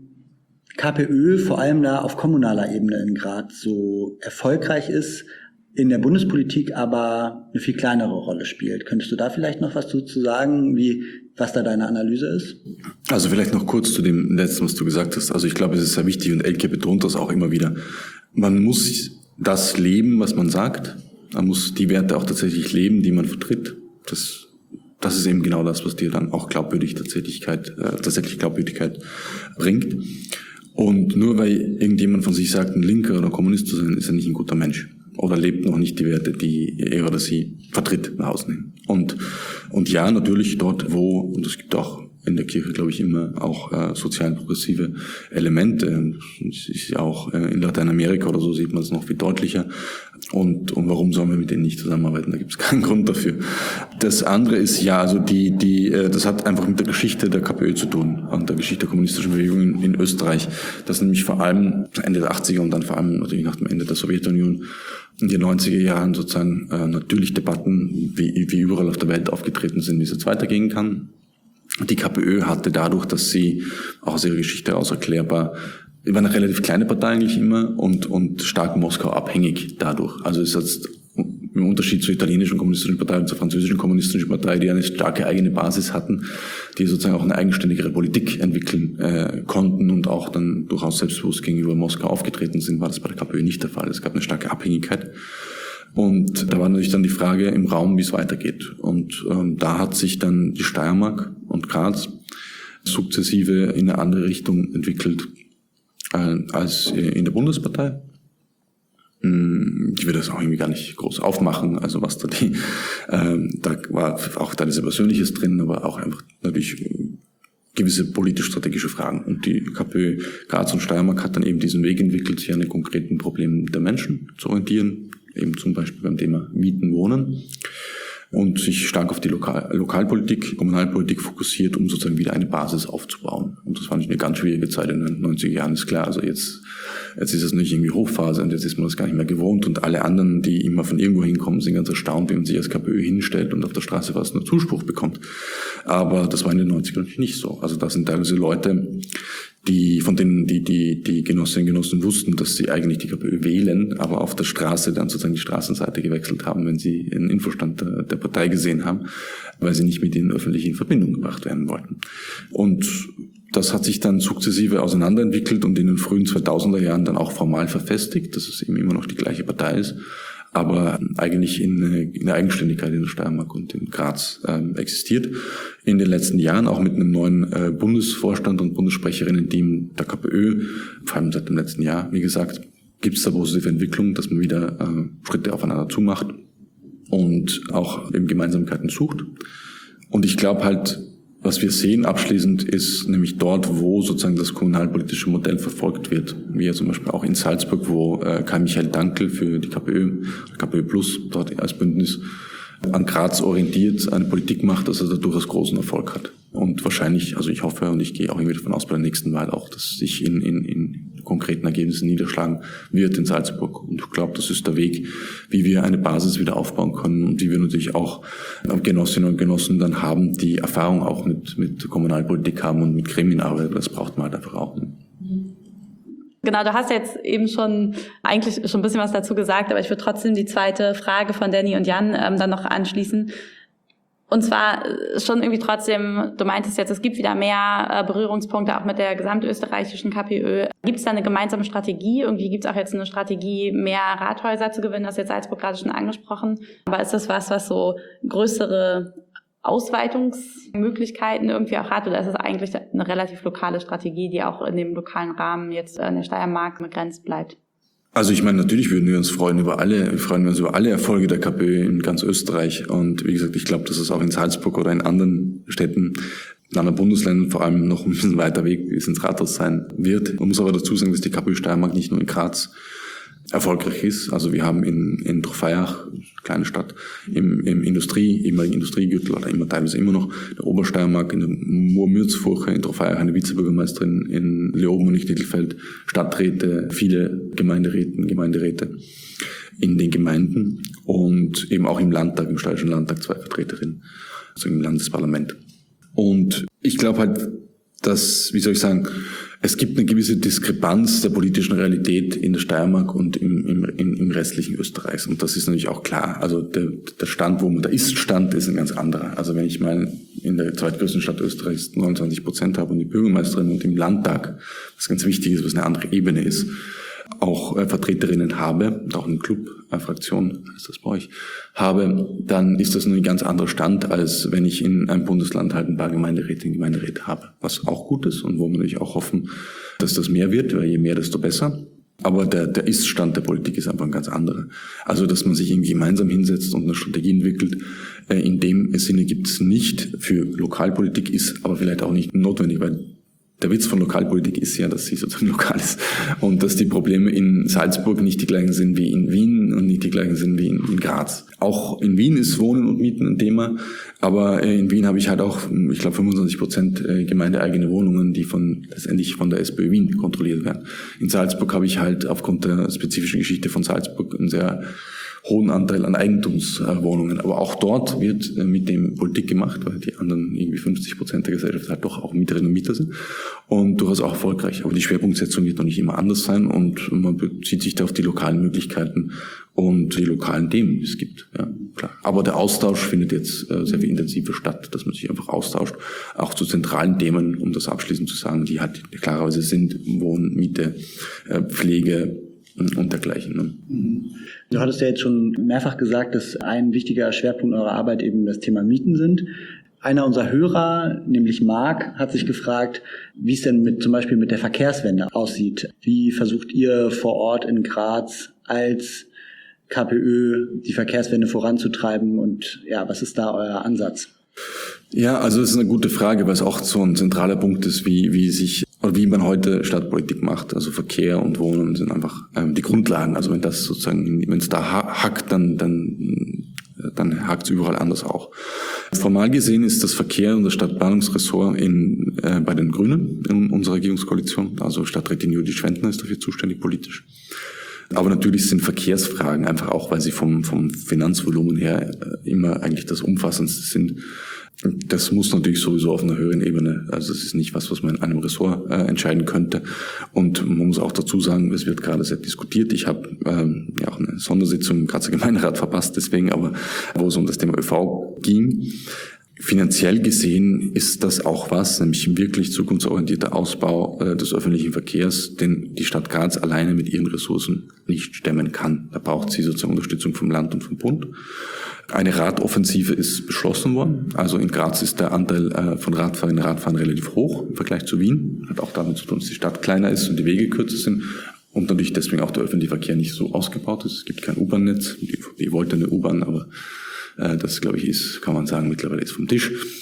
KPÖ vor allem da auf kommunaler Ebene in Graz so erfolgreich ist, in der Bundespolitik aber eine viel kleinere Rolle spielt. Könntest du da vielleicht noch was zu sagen, was da deine Analyse ist?
Also vielleicht noch kurz zu dem letzten, was du gesagt hast. Also ich glaube, es ist sehr wichtig und Elke betont das auch immer wieder. Man muss das leben, was man sagt. Man muss die Werte auch tatsächlich leben, die man vertritt. Das ist eben genau das, was dir dann auch tatsächlich Glaubwürdigkeit bringt. Und nur weil irgendjemand von sich sagt, ein Linker oder Kommunist zu sein, ist er nicht ein guter Mensch. Oder lebt noch nicht die Werte, die er oder sie vertritt, nach außen hin. Und ja, natürlich dort, und es gibt auch in der Kirche, glaube ich, immer auch sozial progressive Elemente. Das ist ja auch in Lateinamerika oder so sieht man es noch viel deutlicher. Und warum sollen wir mit denen nicht zusammenarbeiten? Da gibt es keinen Grund dafür. Das andere ist, das hat einfach mit der Geschichte der KPÖ zu tun und der Geschichte der kommunistischen Bewegung in Österreich. Das nämlich vor allem Ende der 80er und dann vor allem natürlich nach dem Ende der Sowjetunion in den 90er Jahren sozusagen natürlich Debatten wie überall auf der Welt aufgetreten sind, wie es jetzt weitergehen kann. Die KPÖ hatte dadurch, dass sie auch aus ihrer Geschichte heraus erklärbar, war eine relativ kleine Partei eigentlich immer und stark Moskau abhängig dadurch. Also es ist im Unterschied zur italienischen kommunistischen Partei und zur französischen kommunistischen Partei, die eine starke eigene Basis hatten, die sozusagen auch eine eigenständigere Politik entwickeln konnten und auch dann durchaus selbstbewusst gegenüber Moskau aufgetreten sind, war das bei der KPÖ nicht der Fall. Es gab eine starke Abhängigkeit. Und da war natürlich dann die Frage im Raum, wie es weitergeht. Und da hat sich dann die Steiermark und Graz sukzessive in eine andere Richtung entwickelt als in der Bundespartei. Ich will das auch irgendwie gar nicht groß aufmachen, also was da da war auch teilweise Persönliches drin, aber auch einfach natürlich gewisse politisch-strategische Fragen. Und die KPÖ Graz und Steiermark hat dann eben diesen Weg entwickelt, sich an den konkreten Problemen der Menschen zu orientieren, eben zum Beispiel beim Thema Mieten, Wohnen, und sich stark auf die Lokalpolitik, Kommunalpolitik fokussiert, um sozusagen wieder eine Basis aufzubauen. Und das fand ich eine ganz schwierige Zeit in den 90er Jahren, ist klar. Also jetzt ist es nicht irgendwie Hochphase und jetzt ist man das gar nicht mehr gewohnt und alle anderen, die immer von irgendwo hinkommen, sind ganz erstaunt, wie man sich als KPÖ hinstellt und auf der Straße fast nur Zuspruch bekommt. Aber das war in den 90ern natürlich nicht so. Also da sind teilweise Leute, von denen die Genossinnen und Genossen wussten, dass sie eigentlich die KPÖ wählen, aber auf der Straße dann sozusagen die Straßenseite gewechselt haben, wenn sie einen Infostand der Partei gesehen haben, weil sie nicht mit ihnen öffentlich in Verbindung gebracht werden wollten. Und das hat sich dann sukzessive auseinanderentwickelt und in den frühen 2000er Jahren dann auch formal verfestigt, dass es eben immer noch die gleiche Partei ist, aber eigentlich in der Eigenständigkeit in der Steiermark und in Graz existiert. In den letzten Jahren auch mit einem neuen Bundesvorstand und Bundessprecherinnen-Team der KPÖ, vor allem seit dem letzten Jahr, wie gesagt, gibt es da positive Entwicklungen, dass man wieder Schritte aufeinander zumacht und auch eben Gemeinsamkeiten sucht. Und ich glaube halt, Was wir sehen abschließend ist nämlich dort, wo sozusagen das kommunalpolitische Modell verfolgt wird. Wie ja zum Beispiel auch in Salzburg, wo Kai-Michael Dankl für die KPÖ Plus dort als Bündnis an Graz orientiert eine Politik macht, dass er da durchaus großen Erfolg hat. Und wahrscheinlich, also ich hoffe und ich gehe auch irgendwie davon aus bei der nächsten Wahl auch, dass sich in konkreten Ergebnissen niederschlagen wird in Salzburg. Und ich glaube, das ist der Weg, wie wir eine Basis wieder aufbauen können und wie wir natürlich auch Genossinnen und Genossen dann haben, die Erfahrung auch mit Kommunalpolitik haben und mit Gremienarbeit. Das braucht man halt einfach auch.
Genau, du hast jetzt eben eigentlich schon ein bisschen was dazu gesagt, aber ich würde trotzdem die zweite Frage von Danny und Jan dann noch anschließen. Und zwar schon irgendwie trotzdem, du meintest jetzt, es gibt wieder mehr Berührungspunkte auch mit der gesamtösterreichischen KPÖ. Gibt es da eine gemeinsame Strategie? Irgendwie gibt es auch jetzt eine Strategie, mehr Rathäuser zu gewinnen, das ist jetzt Salzburg gerade schon angesprochen. Aber ist das was so größere Ausweitungsmöglichkeiten irgendwie auch hat? Oder ist es eigentlich eine relativ lokale Strategie, die auch in dem lokalen Rahmen jetzt in der Steiermark begrenzt bleibt?
Also ich meine, natürlich würden wir uns freuen über alle Erfolge der KPÖ in ganz Österreich. Und wie gesagt, ich glaube, dass es auch in Salzburg oder in anderen Städten, in anderen Bundesländern vor allem noch ein bisschen weiter Weg bis ins Rathaus sein wird. Man muss aber dazu sagen, dass die KPÖ Steiermark nicht nur in Graz erfolgreich ist. Also wir haben in Trofeiach, kleine Stadt, im ehemaligen Industriegürtel oder teilweise immer noch, der Obersteiermark, in der Murmürzfurche, in Trofeiach eine Vizebürgermeisterin, in Leoben und Dietl-Feld Stadträte, viele Gemeinderäte in den Gemeinden und eben auch im Landtag, im Steirischen Landtag 2 Vertreterinnen, also im Landesparlament. Und ich glaube halt, dass, es gibt eine gewisse Diskrepanz der politischen Realität in der Steiermark und im restlichen Österreichs. Und das ist natürlich auch klar. Also der Stand, der Ist-Stand ist ein ganz anderer. Also wenn ich mal in der zweitgrößten Stadt Österreichs 29% habe und die Bürgermeisterin und im Landtag, was ganz wichtig ist, was eine andere Ebene ist, auch Vertreterinnen habe, und auch eine Club-Fraktion, ist das bei euch, habe, dann ist das ein ganz anderer Stand, als wenn ich in einem Bundesland halt ein paar Gemeinderäte habe. Was auch gut ist und wo wir natürlich auch hoffen, dass das mehr wird, weil je mehr, desto besser. Aber der Ist-Stand der Politik ist einfach ein ganz anderer. Also, dass man sich irgendwie gemeinsam hinsetzt und eine Strategie entwickelt, in dem Sinne gibt es nicht für Lokalpolitik, ist aber vielleicht auch nicht notwendig, weil der Witz von Lokalpolitik ist ja, dass sie sozusagen lokal ist und dass die Probleme in Salzburg nicht die gleichen sind wie in Wien und nicht die gleichen sind wie in Graz. Auch in Wien ist Wohnen und Mieten ein Thema, aber in Wien habe ich halt auch, ich glaube, 25% gemeindeeigene Wohnungen, die letztendlich von der SPÖ Wien kontrolliert werden. In Salzburg habe ich halt aufgrund der spezifischen Geschichte von Salzburg einen sehr hohen Anteil an Eigentumswohnungen. Aber auch dort wird mit dem Politik gemacht, weil die anderen irgendwie 50% der Gesellschaft halt doch auch Mieterinnen und Mieter sind und durchaus auch erfolgreich. Aber die Schwerpunktsetzung wird noch nicht immer anders sein und man bezieht sich da auf die lokalen Möglichkeiten und die lokalen Themen, die es gibt. Ja, klar. Aber der Austausch findet jetzt sehr viel intensiver statt, dass man sich einfach austauscht, auch zu zentralen Themen, um das abschließend zu sagen, die halt klarerweise sind, Wohnen, Miete, Pflege, und dergleichen. Ne?
Du hattest ja jetzt schon mehrfach gesagt, dass ein wichtiger Schwerpunkt eurer Arbeit eben das Thema Mieten sind. Einer unserer Hörer, nämlich Marc, hat sich gefragt, wie es denn zum Beispiel mit der Verkehrswende aussieht. Wie versucht ihr vor Ort in Graz als KPÖ die Verkehrswende voranzutreiben und ja, was ist da euer Ansatz?
Ja, also es ist eine gute Frage, weil es auch so ein zentraler Punkt ist, wie man heute Stadtpolitik macht. Also Verkehr und Wohnen sind einfach die Grundlagen. Also wenn es da hackt, dann hakt es überall anders auch. Formal gesehen ist das Verkehr und das Stadtplanungsressort bei den Grünen in unserer Regierungskoalition. Also Stadträtin Judith Schwendner ist dafür zuständig politisch. Aber natürlich sind Verkehrsfragen einfach auch, weil sie vom Finanzvolumen her immer eigentlich das Umfassendste sind. Das muss natürlich sowieso auf einer höheren Ebene, also es ist nicht was man in einem Ressort entscheiden könnte. Und man muss auch dazu sagen, es wird gerade sehr diskutiert. Ich habe auch eine Sondersitzung im Grazer Gemeinderat verpasst, deswegen, aber wo es um das Thema ÖV ging. Finanziell gesehen ist das auch was, nämlich wirklich zukunftsorientierter Ausbau des öffentlichen Verkehrs, den die Stadt Graz alleine mit ihren Ressourcen nicht stemmen kann. Da braucht sie sozusagen Unterstützung vom Land und vom Bund. Eine Radoffensive ist beschlossen worden. Also in Graz ist der Anteil von Radfahrerinnen und Radfahrern relativ hoch im Vergleich zu Wien. Hat auch damit zu tun, dass die Stadt kleiner ist und die Wege kürzer sind. Und natürlich deswegen auch der öffentliche Verkehr nicht so ausgebaut ist. Es gibt kein U-Bahn-Netz. Die wollte eine U-Bahn, aber das, glaube ich, kann man sagen, mittlerweile ist vom Tisch.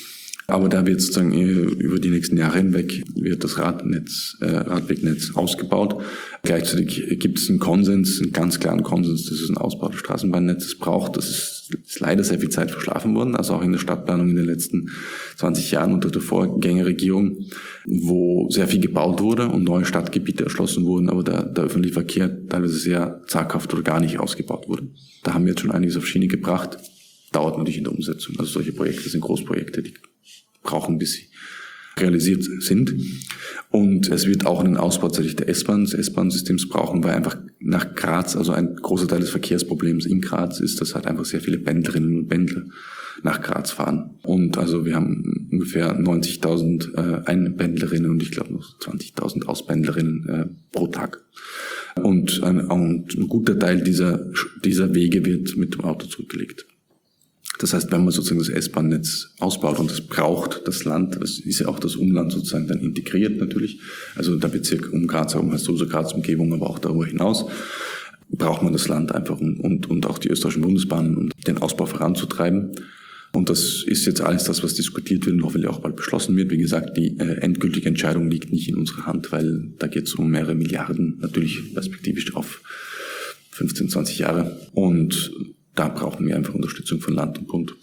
Aber da wird sozusagen über die nächsten Jahre hinweg wird das Radwegnetz ausgebaut. Gleichzeitig gibt es einen ganz klaren Konsens, dass es einen Ausbau des Straßenbahnnetzes braucht. Das ist leider sehr viel Zeit verschlafen worden, also auch in der Stadtplanung in den letzten 20 Jahren unter der Vorgängerregierung, wo sehr viel gebaut wurde und neue Stadtgebiete erschlossen wurden, aber der öffentliche Verkehr teilweise sehr zaghaft oder gar nicht ausgebaut wurde. Da haben wir jetzt schon einiges auf Schiene gebracht. Dauert natürlich in der Umsetzung. Also solche Projekte sind Großprojekte, die brauchen, bis sie realisiert sind. Und es wird auch einen Ausbau tatsächlich des S-Bahn-Systems brauchen, weil einfach nach Graz, also ein großer Teil des Verkehrsproblems in Graz ist, dass halt einfach sehr viele Pendlerinnen und Pendler nach Graz fahren. Und also wir haben ungefähr 90.000 Einpendlerinnen und ich glaube noch 20.000 Auspendlerinnen pro Tag. Und ein guter Teil dieser Wege wird mit dem Auto zurückgelegt. Das heißt, wenn man sozusagen das S-Bahn-Netz ausbaut und das braucht das Land, das ist ja auch das Umland sozusagen dann integriert natürlich, also der Bezirk um Graz herum heißt sowieso Graz-Umgebung, aber auch darüber hinaus, braucht man das Land einfach und auch die österreichischen Bundesbahnen, um den Ausbau voranzutreiben. Und das ist jetzt alles das, was diskutiert wird und hoffentlich auch bald beschlossen wird. Wie gesagt, die endgültige Entscheidung liegt nicht in unserer Hand, weil da geht es um mehrere Milliarden, natürlich perspektivisch auf 15, 20 Jahre. Und da brauchen wir einfach Unterstützung von Land und Bund.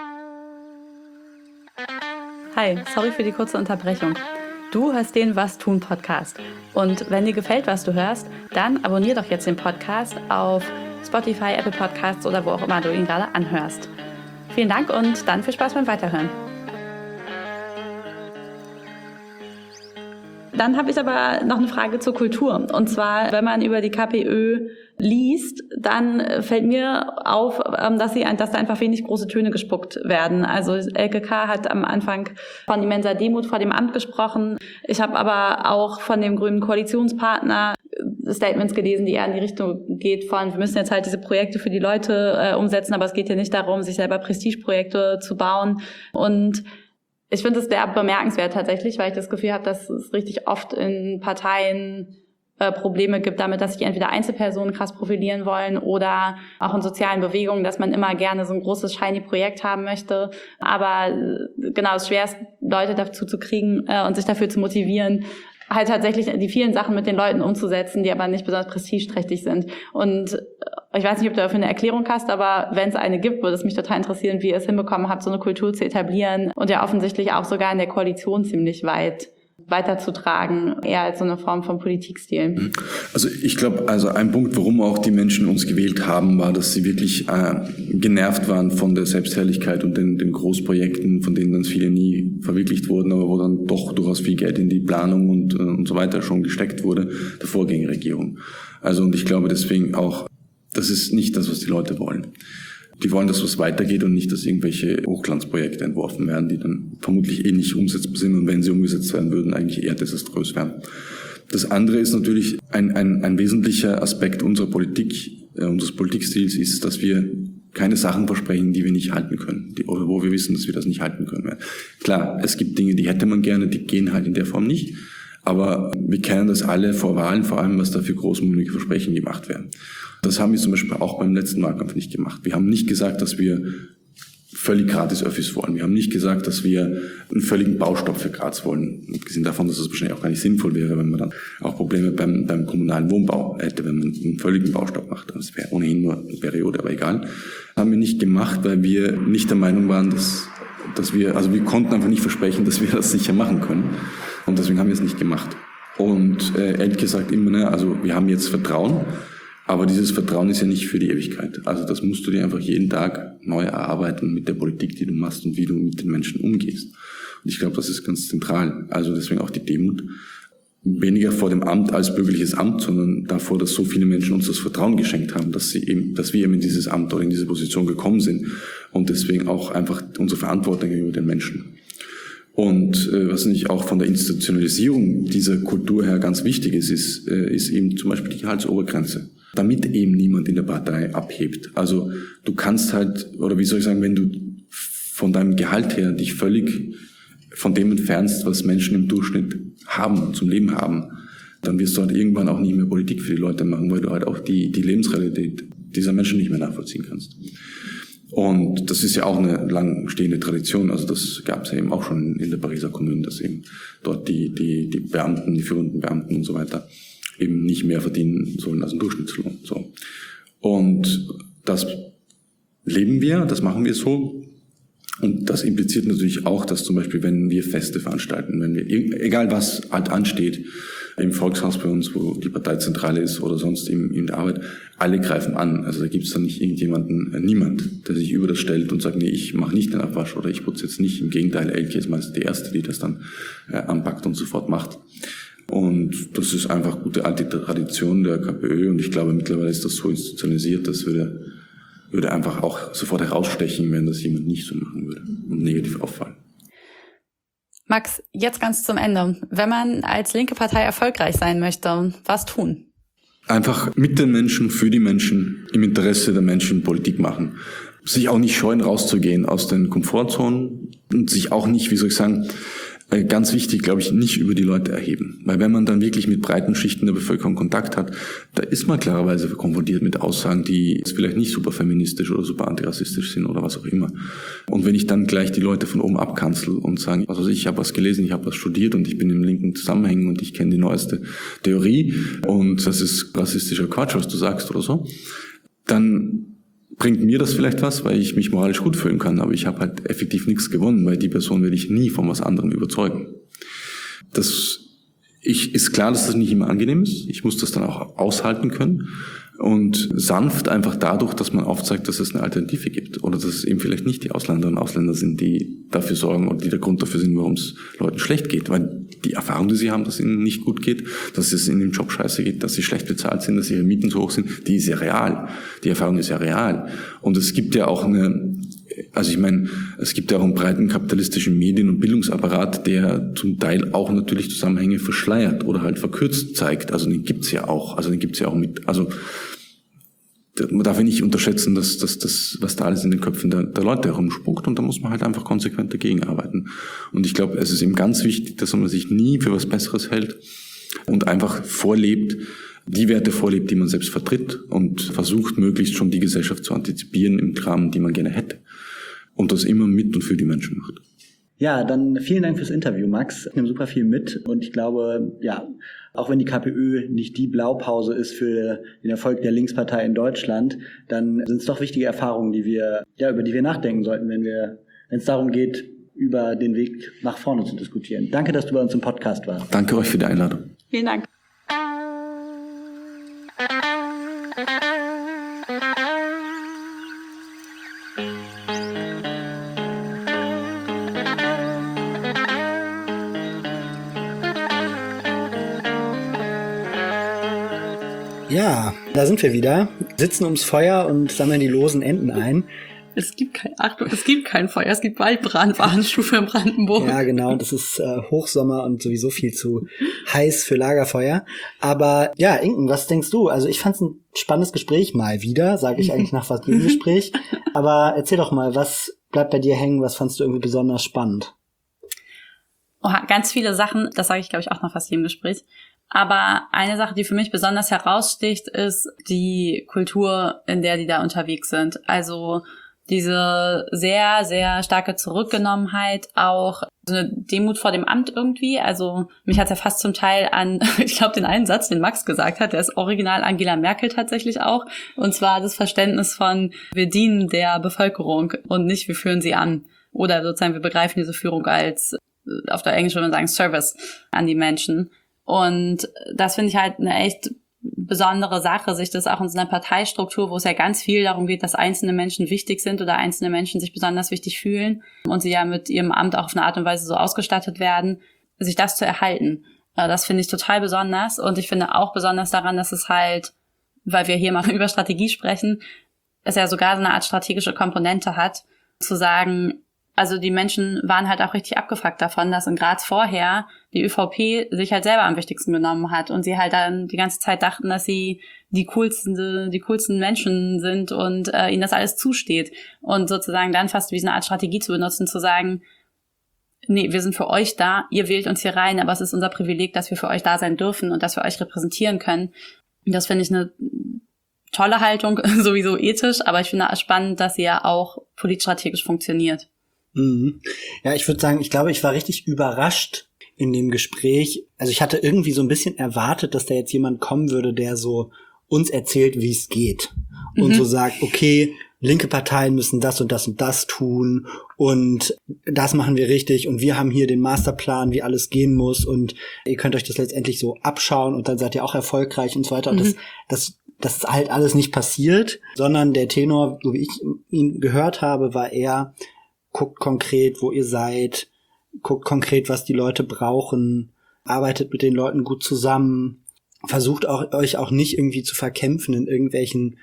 Hi, sorry für die kurze Unterbrechung. Du hörst den Was tun Podcast. Und wenn dir gefällt, was du hörst, dann abonnier doch jetzt den Podcast auf Spotify, Apple Podcasts oder wo auch immer du ihn gerade anhörst. Vielen Dank und dann viel Spaß beim Weiterhören. Dann habe ich aber noch eine Frage zur Kultur. Und zwar, wenn man über die KPÖ liest, dann fällt mir auf, dass da einfach wenig große Töne gespuckt werden. Also LKK hat am Anfang von immenser Demut vor dem Amt gesprochen. Ich habe aber auch von dem grünen Koalitionspartner Statements gelesen, die eher in die Richtung geht von, wir müssen jetzt halt diese Projekte für die Leute umsetzen, aber es geht ja nicht darum, sich selber Prestigeprojekte zu bauen. Und ich finde es sehr bemerkenswert tatsächlich, weil ich das Gefühl habe, dass es richtig oft in Parteien Probleme gibt damit, dass sich entweder Einzelpersonen krass profilieren wollen oder auch in sozialen Bewegungen, dass man immer gerne so ein großes, shiny Projekt haben möchte. Aber genau, es schwer ist, Leute dazu zu kriegen und sich dafür zu motivieren, halt tatsächlich die vielen Sachen mit den Leuten umzusetzen, die aber nicht besonders prestigeträchtig sind. Und ich weiß nicht, ob du dafür eine Erklärung hast, aber wenn es eine gibt, würde es mich total interessieren, wie ihr es hinbekommen habt, so eine Kultur zu etablieren und ja offensichtlich auch sogar in der Koalition ziemlich weit weiterzutragen, eher als so eine Form von Politikstil.
Also ich glaube, ein Punkt, warum auch die Menschen uns gewählt haben, war, dass sie wirklich genervt waren von der Selbstherrlichkeit und den Großprojekten, von denen dann viele nie verwirklicht wurden, aber wo dann doch durchaus viel Geld in die Planung und so weiter schon gesteckt wurde, der Vorgängerregierung. Also und ich glaube deswegen auch, das ist nicht das, was die Leute wollen. Die wollen, dass was weitergeht und nicht, dass irgendwelche Hochglanzprojekte entworfen werden, die dann vermutlich nicht umsetzbar sind und wenn sie umgesetzt werden würden, eigentlich eher desaströs wären. Das andere ist natürlich ein wesentlicher Aspekt unserer Politik, unseres Politikstils ist, dass wir keine Sachen versprechen, die wir nicht halten können, oder wo wir wissen, dass wir das nicht halten können. Klar, es gibt Dinge, die hätte man gerne, die gehen halt in der Form nicht, aber wir kennen das alle vor Wahlen, vor allem was da für großmütige Versprechen gemacht werden. Das haben wir zum Beispiel auch beim letzten Wahlkampf nicht gemacht. Wir haben nicht gesagt, dass wir völlig gratis Öffis wollen. Wir haben nicht gesagt, dass wir einen völligen Baustopp für Graz wollen. Abgesehen davon, dass das wahrscheinlich auch gar nicht sinnvoll wäre, wenn man dann auch Probleme beim kommunalen Wohnbau hätte, wenn man einen völligen Baustopp macht. Das wäre ohnehin nur eine Periode, aber egal. Haben wir nicht gemacht, weil wir nicht der Meinung waren, dass wir konnten einfach nicht versprechen, dass wir das sicher machen können. Und deswegen haben wir es nicht gemacht. Und ehrlich gesagt immer, also wir haben jetzt Vertrauen, aber dieses Vertrauen ist ja nicht für die Ewigkeit. Also das musst du dir einfach jeden Tag neu erarbeiten mit der Politik, die du machst und wie du mit den Menschen umgehst. Und ich glaube, das ist ganz zentral. Also deswegen auch die Demut. Weniger vor dem Amt als bürgerliches Amt, sondern davor, dass so viele Menschen uns das Vertrauen geschenkt haben, dass wir eben in dieses Amt oder in diese Position gekommen sind und deswegen auch einfach unsere Verantwortung gegenüber den Menschen. Und was nicht auch von der Institutionalisierung dieser Kultur her ganz wichtig ist eben zum Beispiel die Gehaltsobergrenze, damit eben niemand in der Partei abhebt. Also du kannst halt, oder wie soll ich sagen, wenn du von deinem Gehalt her dich völlig von dem entfernst, was Menschen im Durchschnitt haben, zum Leben haben, dann wirst du halt irgendwann auch nicht mehr Politik für die Leute machen, weil du halt auch die Lebensrealität dieser Menschen nicht mehr nachvollziehen kannst. Und das ist ja auch eine lang stehende Tradition. Also das gab es ja eben auch schon in der Pariser Kommune, dass eben dort die Beamten, die führenden Beamten und so weiter eben nicht mehr verdienen sollen als ein Durchschnittslohn. So. Und das leben wir, das machen wir so. Und das impliziert natürlich auch, dass zum Beispiel, wenn wir Feste veranstalten, wenn wir, egal was halt ansteht, im Volkshaus bei uns, wo die Parteizentrale ist oder sonst in der Arbeit, alle greifen an. Also da gibt es dann nicht niemand, der sich über das stellt und sagt, nee, ich mache nicht den Abwasch oder ich putze jetzt nicht. Im Gegenteil, Elke ist meist die Erste, die das dann anpackt und sofort macht. Und das ist einfach gute alte Tradition der KPÖ und ich glaube, mittlerweile ist das so institutionalisiert, das würde einfach auch sofort herausstechen, wenn das jemand nicht so machen würde und negativ auffallen.
Max, jetzt ganz zum Ende. Wenn man als linke Partei erfolgreich sein möchte, was tun?
Einfach mit den Menschen, für die Menschen, im Interesse der Menschen Politik machen. Sich auch nicht scheuen, rauszugehen aus den Komfortzonen und sich auch nicht, ganz wichtig, glaube ich, nicht über die Leute erheben. Weil wenn man dann wirklich mit breiten Schichten der Bevölkerung Kontakt hat, da ist man klarerweise konfrontiert mit Aussagen, die vielleicht nicht super feministisch oder super antirassistisch sind oder was auch immer. Und wenn ich dann gleich die Leute von oben abkanzel und sage, also ich habe was gelesen, ich habe was studiert und ich bin im linken Zusammenhängen und ich kenne die neueste Theorie und das ist rassistischer Quatsch, was du sagst oder so, dann bringt mir das vielleicht was, weil ich mich moralisch gut fühlen kann, aber ich habe halt effektiv nichts gewonnen, weil die Person werde ich nie von was anderem überzeugen. Ist klar, dass das nicht immer angenehm ist. Ich muss das dann auch aushalten können und sanft einfach dadurch, dass man aufzeigt, dass es eine Alternative gibt oder dass es eben vielleicht nicht die Ausländerinnen und Ausländer sind, die dafür sorgen oder die der Grund dafür sind, warum es Leuten schlecht geht, weil die Erfahrung, die sie haben, dass es ihnen nicht gut geht, dass es in dem Job scheiße geht, dass sie schlecht bezahlt sind, dass ihre Mieten so hoch sind, die ist ja real. Die Erfahrung ist ja real. Und es gibt ja auch es gibt ja auch einen breiten kapitalistischen Medien- und Bildungsapparat, der zum Teil auch natürlich Zusammenhänge verschleiert oder halt verkürzt zeigt. Also den gibt's ja auch. Man darf ja nicht unterschätzen, dass was da alles in den Köpfen der Leute herumspuckt und da muss man halt einfach konsequent dagegen arbeiten. Und ich glaube, es ist eben ganz wichtig, dass man sich nie für was Besseres hält und einfach die Werte vorlebt, die man selbst vertritt und versucht, möglichst schon die Gesellschaft zu antizipieren im Rahmen, die man gerne hätte. Und das immer mit und für die Menschen macht.
Ja, dann vielen Dank fürs Interview, Max. Ich nehme super viel mit und ich glaube, ja, auch wenn die KPÖ nicht die Blaupause ist für den Erfolg der Linkspartei in Deutschland, dann sind es doch wichtige Erfahrungen, über die wir nachdenken sollten, wenn es darum geht, über den Weg nach vorne zu diskutieren. Danke, dass du bei uns im Podcast warst.
Danke euch für die Einladung.
Vielen Dank.
Ja, da sind wir wieder, sitzen ums Feuer und sammeln die losen Enden ein.
Es gibt kein Feuer, es gibt Waldbrand, Warnstufe in Brandenburg.
Ja, genau, das ist Hochsommer und sowieso viel zu heiß für Lagerfeuer. Aber ja, Inken, was denkst du? Also ich fand es ein spannendes Gespräch, mal wieder, sage ich eigentlich nach fast jedem Gespräch. Aber erzähl doch mal, was bleibt bei dir hängen, was fandst du irgendwie besonders spannend?
Oha, ganz viele Sachen, das sage ich, glaube ich, auch nach fast jedem Gespräch. Aber eine Sache, die für mich besonders heraussticht, ist die Kultur, in der die da unterwegs sind. Also diese sehr, sehr starke Zurückgenommenheit, auch so eine Demut vor dem Amt irgendwie. Also mich hat es ja fast zum Teil an, ich glaube, den einen Satz, den Max gesagt hat, der ist original Angela Merkel tatsächlich auch. Und zwar das Verständnis von, wir dienen der Bevölkerung und nicht, wir führen sie an. Oder sozusagen, wir begreifen diese Führung als, auf der Englisch würde man sagen, Service an die Menschen. Und das finde ich halt eine echt besondere Sache, sich das auch in so einer Parteistruktur, wo es ja ganz viel darum geht, dass einzelne Menschen wichtig sind oder einzelne Menschen sich besonders wichtig fühlen und sie ja mit ihrem Amt auch auf eine Art und Weise so ausgestattet werden, sich das zu erhalten. Das finde ich total besonders und ich finde auch besonders daran, dass es halt, weil wir hier mal über Strategie sprechen, es ja sogar so eine Art strategische Komponente hat, zu sagen, also die Menschen waren halt auch richtig abgefuckt davon, dass in Graz vorher die ÖVP sich halt selber am wichtigsten genommen hat und sie halt dann die ganze Zeit dachten, dass sie die coolsten Menschen sind und ihnen das alles zusteht. Und sozusagen dann fast wie so eine Art Strategie zu benutzen, zu sagen, nee, wir sind für euch da, ihr wählt uns hier rein, aber es ist unser Privileg, dass wir für euch da sein dürfen und dass wir euch repräsentieren können. Und das finde ich eine tolle Haltung, sowieso ethisch, aber ich finde es spannend, dass sie ja auch politstrategisch funktioniert.
Mhm. Ja, ich würde sagen, ich glaube, ich war richtig überrascht in dem Gespräch. Also ich hatte irgendwie so ein bisschen erwartet, dass da jetzt jemand kommen würde, der so uns erzählt, wie es geht. Und so sagt, okay, linke Parteien müssen das und das und das tun und das machen wir richtig und wir haben hier den Masterplan, wie alles gehen muss und ihr könnt euch das letztendlich so abschauen und dann seid ihr auch erfolgreich und so weiter. Und das ist halt alles nicht passiert, sondern der Tenor, so wie ich ihn gehört habe, war eher, guckt konkret, wo ihr seid, guckt konkret, was die Leute brauchen, arbeitet mit den Leuten gut zusammen, versucht euch auch nicht irgendwie zu verkämpfen in irgendwelchen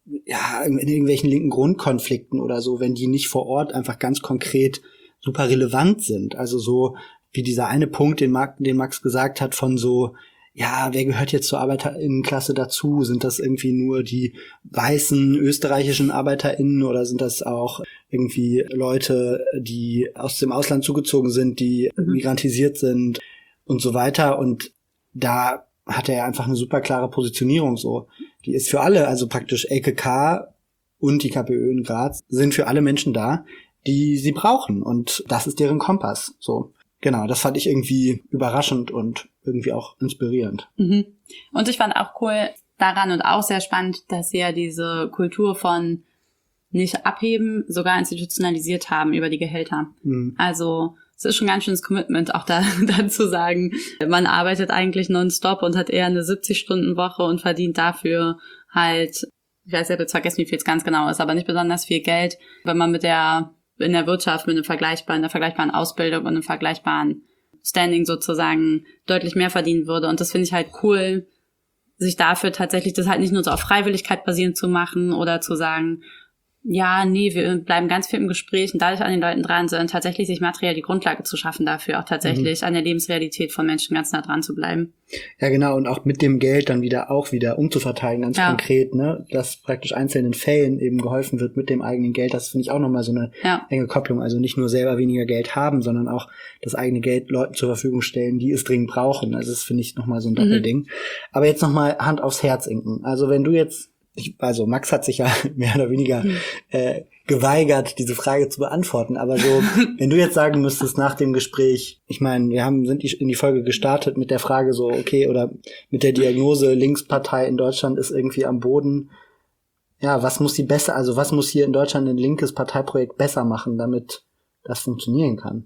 linken Grundkonflikten oder so, wenn die nicht vor Ort einfach ganz konkret super relevant sind. Also so wie dieser eine Punkt, den Max gesagt hat, von so, ja, wer gehört jetzt zur ArbeiterInnenklasse dazu? Sind das irgendwie nur die weißen österreichischen ArbeiterInnen oder sind das auch irgendwie Leute, die aus dem Ausland zugezogen sind, die migrantisiert sind und so weiter? Und da hat er einfach eine super klare Positionierung so. Die ist für alle, also praktisch LKK und die KPÖ in Graz sind für alle Menschen da, die sie brauchen. Und das ist deren Kompass. So, genau, das fand ich irgendwie überraschend und irgendwie auch inspirierend.
Mhm. Und ich fand auch cool daran und auch sehr spannend, dass sie ja diese Kultur von nicht abheben, sogar institutionalisiert haben über die Gehälter. Mhm. Also es ist schon ganz schönes Commitment, auch dann zu sagen, man arbeitet eigentlich nonstop und hat eher eine 70-Stunden-Woche und verdient dafür halt, ich weiß, ich habe jetzt vergessen, wie viel es ganz genau ist, aber nicht besonders viel Geld, wenn man in der Wirtschaft in der vergleichbaren Ausbildung und einem vergleichbaren Standing sozusagen deutlich mehr verdienen würde. Und das finde ich halt cool, sich dafür tatsächlich das halt nicht nur so auf Freiwilligkeit basierend zu machen oder zu sagen, ja, nee, wir bleiben ganz viel im Gespräch und dadurch an den Leuten dran, sondern tatsächlich sich materiell die Grundlage zu schaffen dafür, auch tatsächlich an der Lebensrealität von Menschen ganz nah dran zu bleiben.
Ja, genau, und auch mit dem Geld dann wieder umzuverteilen, ganz konkret, ne, dass praktisch einzelnen Fällen eben geholfen wird mit dem eigenen Geld. Das finde ich auch nochmal so eine enge Kopplung. Also nicht nur selber weniger Geld haben, sondern auch das eigene Geld Leuten zur Verfügung stellen, die es dringend brauchen. Also das finde ich nochmal so ein Doppelding. Aber jetzt nochmal Hand aufs Herz, Inken. Also wenn du jetzt Max hat sich ja mehr oder weniger geweigert, diese Frage zu beantworten. Aber so, wenn du jetzt sagen müsstest nach dem Gespräch, ich meine, sind in die Folge gestartet mit der Frage so, okay, oder mit der Diagnose, Linkspartei in Deutschland ist irgendwie am Boden. Ja, was muss hier in Deutschland ein linkes Parteiprojekt besser machen, damit das funktionieren kann?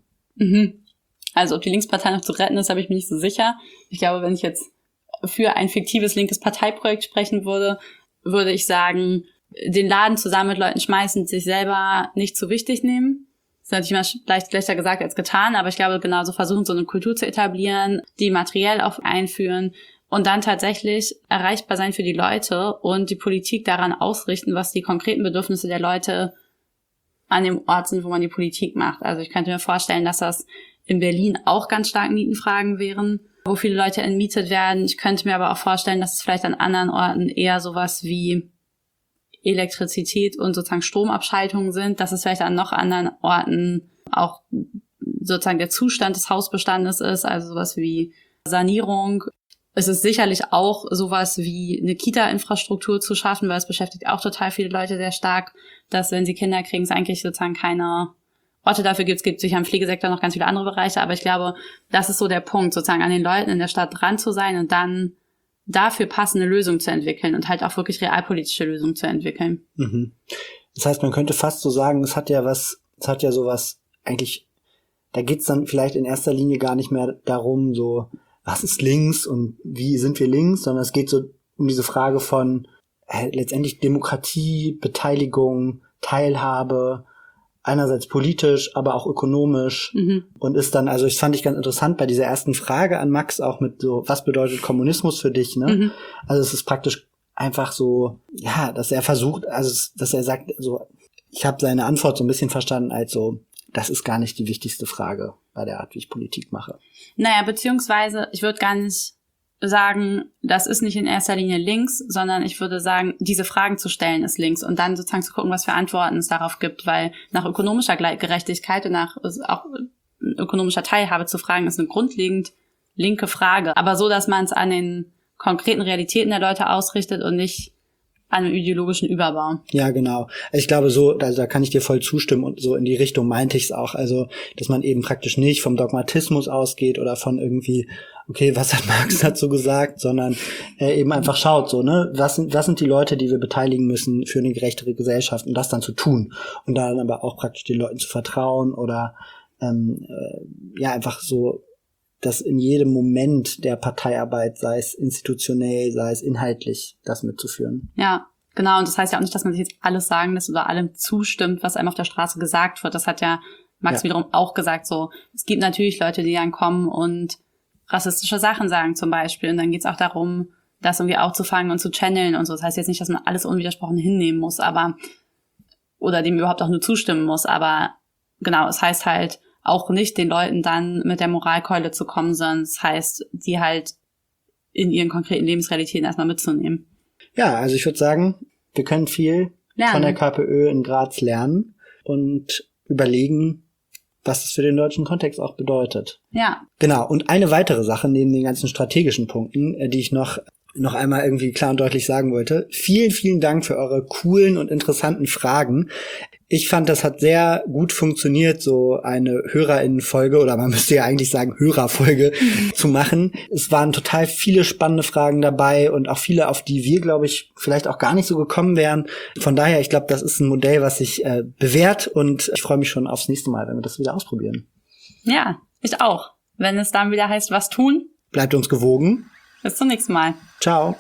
Also ob die Linkspartei noch zu retten ist, habe ich mir nicht so sicher. Ich glaube, wenn ich jetzt für ein fiktives linkes Parteiprojekt sprechen würde ich sagen, den Laden zusammen mit Leuten schmeißen, sich selber nicht zu wichtig nehmen. Das ist natürlich immer leicht schlechter gesagt als getan, aber ich glaube, genauso versuchen, so eine Kultur zu etablieren, die materiell auch einführen und dann tatsächlich erreichbar sein für die Leute und die Politik daran ausrichten, was die konkreten Bedürfnisse der Leute an dem Ort sind, wo man die Politik macht. Also ich könnte mir vorstellen, dass das in Berlin auch ganz stark Mietenfragen wären, wo viele Leute entmietet werden. Ich könnte mir aber auch vorstellen, dass es vielleicht an anderen Orten eher sowas wie Elektrizität und sozusagen Stromabschaltungen sind, dass es vielleicht an noch anderen Orten auch sozusagen der Zustand des Hausbestandes ist, also sowas wie Sanierung. Es ist sicherlich auch sowas wie eine Kita-Infrastruktur zu schaffen, weil es beschäftigt auch total viele Leute sehr stark, dass wenn sie Kinder kriegen, es eigentlich sozusagen keine Orte dafür gibt. Es gibt sicher im Pflegesektor noch ganz viele andere Bereiche, aber ich glaube, das ist so der Punkt, sozusagen an den Leuten in der Stadt dran zu sein und dann dafür passende Lösungen zu entwickeln und halt auch wirklich realpolitische Lösungen zu entwickeln.
Das heißt, man könnte fast so sagen, es hat ja sowas, eigentlich, da geht's dann vielleicht in erster Linie gar nicht mehr darum, so, was ist links und wie sind wir links, sondern es geht so um diese Frage von letztendlich Demokratie, Beteiligung, Teilhabe, einerseits politisch, aber auch ökonomisch und ist dann, also ich fand ganz interessant bei dieser ersten Frage an Max auch mit so, was bedeutet Kommunismus für dich, ne? Also es ist praktisch einfach so, ja, dass er versucht, also dass er sagt, so, ich habe seine Antwort so ein bisschen verstanden als so, das ist gar nicht die wichtigste Frage bei der Art, wie ich Politik mache.
Naja, beziehungsweise ich würde gar nicht sagen, das ist nicht in erster Linie links, sondern ich würde sagen, diese Fragen zu stellen ist links und dann sozusagen zu gucken, was für Antworten es darauf gibt, weil nach ökonomischer Gerechtigkeit und nach auch ökonomischer Teilhabe zu fragen, ist eine grundlegend linke Frage, aber so, dass man es an den konkreten Realitäten der Leute ausrichtet und nicht einem ideologischen Überbau.
Ja, genau. Also ich glaube, so, also da kann ich dir voll zustimmen und so in die Richtung meinte ich es auch. Also, dass man eben praktisch nicht vom Dogmatismus ausgeht oder von irgendwie, okay, was hat Marx dazu gesagt, sondern eben einfach schaut, so, ne, was sind die Leute, die wir beteiligen müssen für eine gerechtere Gesellschaft und das dann zu tun und dann aber auch praktisch den Leuten zu vertrauen oder ja, einfach so, dass in jedem Moment der Parteiarbeit, sei es institutionell, sei es inhaltlich, das mitzuführen.
Ja, genau. Und das heißt ja auch nicht, dass man sich jetzt alles sagen lässt oder allem zustimmt, was einem auf der Straße gesagt wird. Das hat ja Max wiederum auch gesagt. So, es gibt natürlich Leute, die dann kommen und rassistische Sachen sagen zum Beispiel. Und dann geht's auch darum, das irgendwie aufzufangen und zu channeln und so. Das heißt jetzt nicht, dass man alles unwidersprochen hinnehmen muss, aber oder dem überhaupt auch nur zustimmen muss. Aber genau, es heißt halt auch nicht, den Leuten dann mit der Moralkeule zu kommen, sondern es heißt, die halt in ihren konkreten Lebensrealitäten erstmal mitzunehmen.
Ja, also ich würde sagen, wir können viel von der KPÖ in Graz lernen und überlegen, was das für den deutschen Kontext auch bedeutet.
Ja.
Genau, und eine weitere Sache neben den ganzen strategischen Punkten, die ich noch einmal irgendwie klar und deutlich sagen wollte. Vielen, vielen Dank für eure coolen und interessanten Fragen. Ich fand, das hat sehr gut funktioniert, so eine HörerInnen-Folge, oder man müsste ja eigentlich sagen Hörerfolge zu machen. Es waren total viele spannende Fragen dabei und auch viele, auf die wir, glaube ich, vielleicht auch gar nicht so gekommen wären. Von daher, ich glaube, das ist ein Modell, was sich bewährt und ich freue mich schon aufs nächste Mal, wenn wir das wieder ausprobieren.
Ja, ich auch. Wenn es dann wieder heißt, was tun.
Bleibt uns gewogen.
Bis zum nächsten Mal.
Ciao.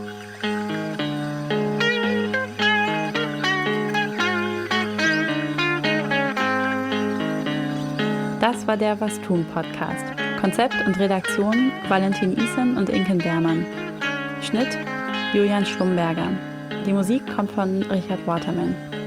Das war der Was tun Podcast. Konzept und Redaktion Valentin Isen und Inken Beermann. Schnitt Julian Schlumberger. Die Musik kommt von Richard Waterman.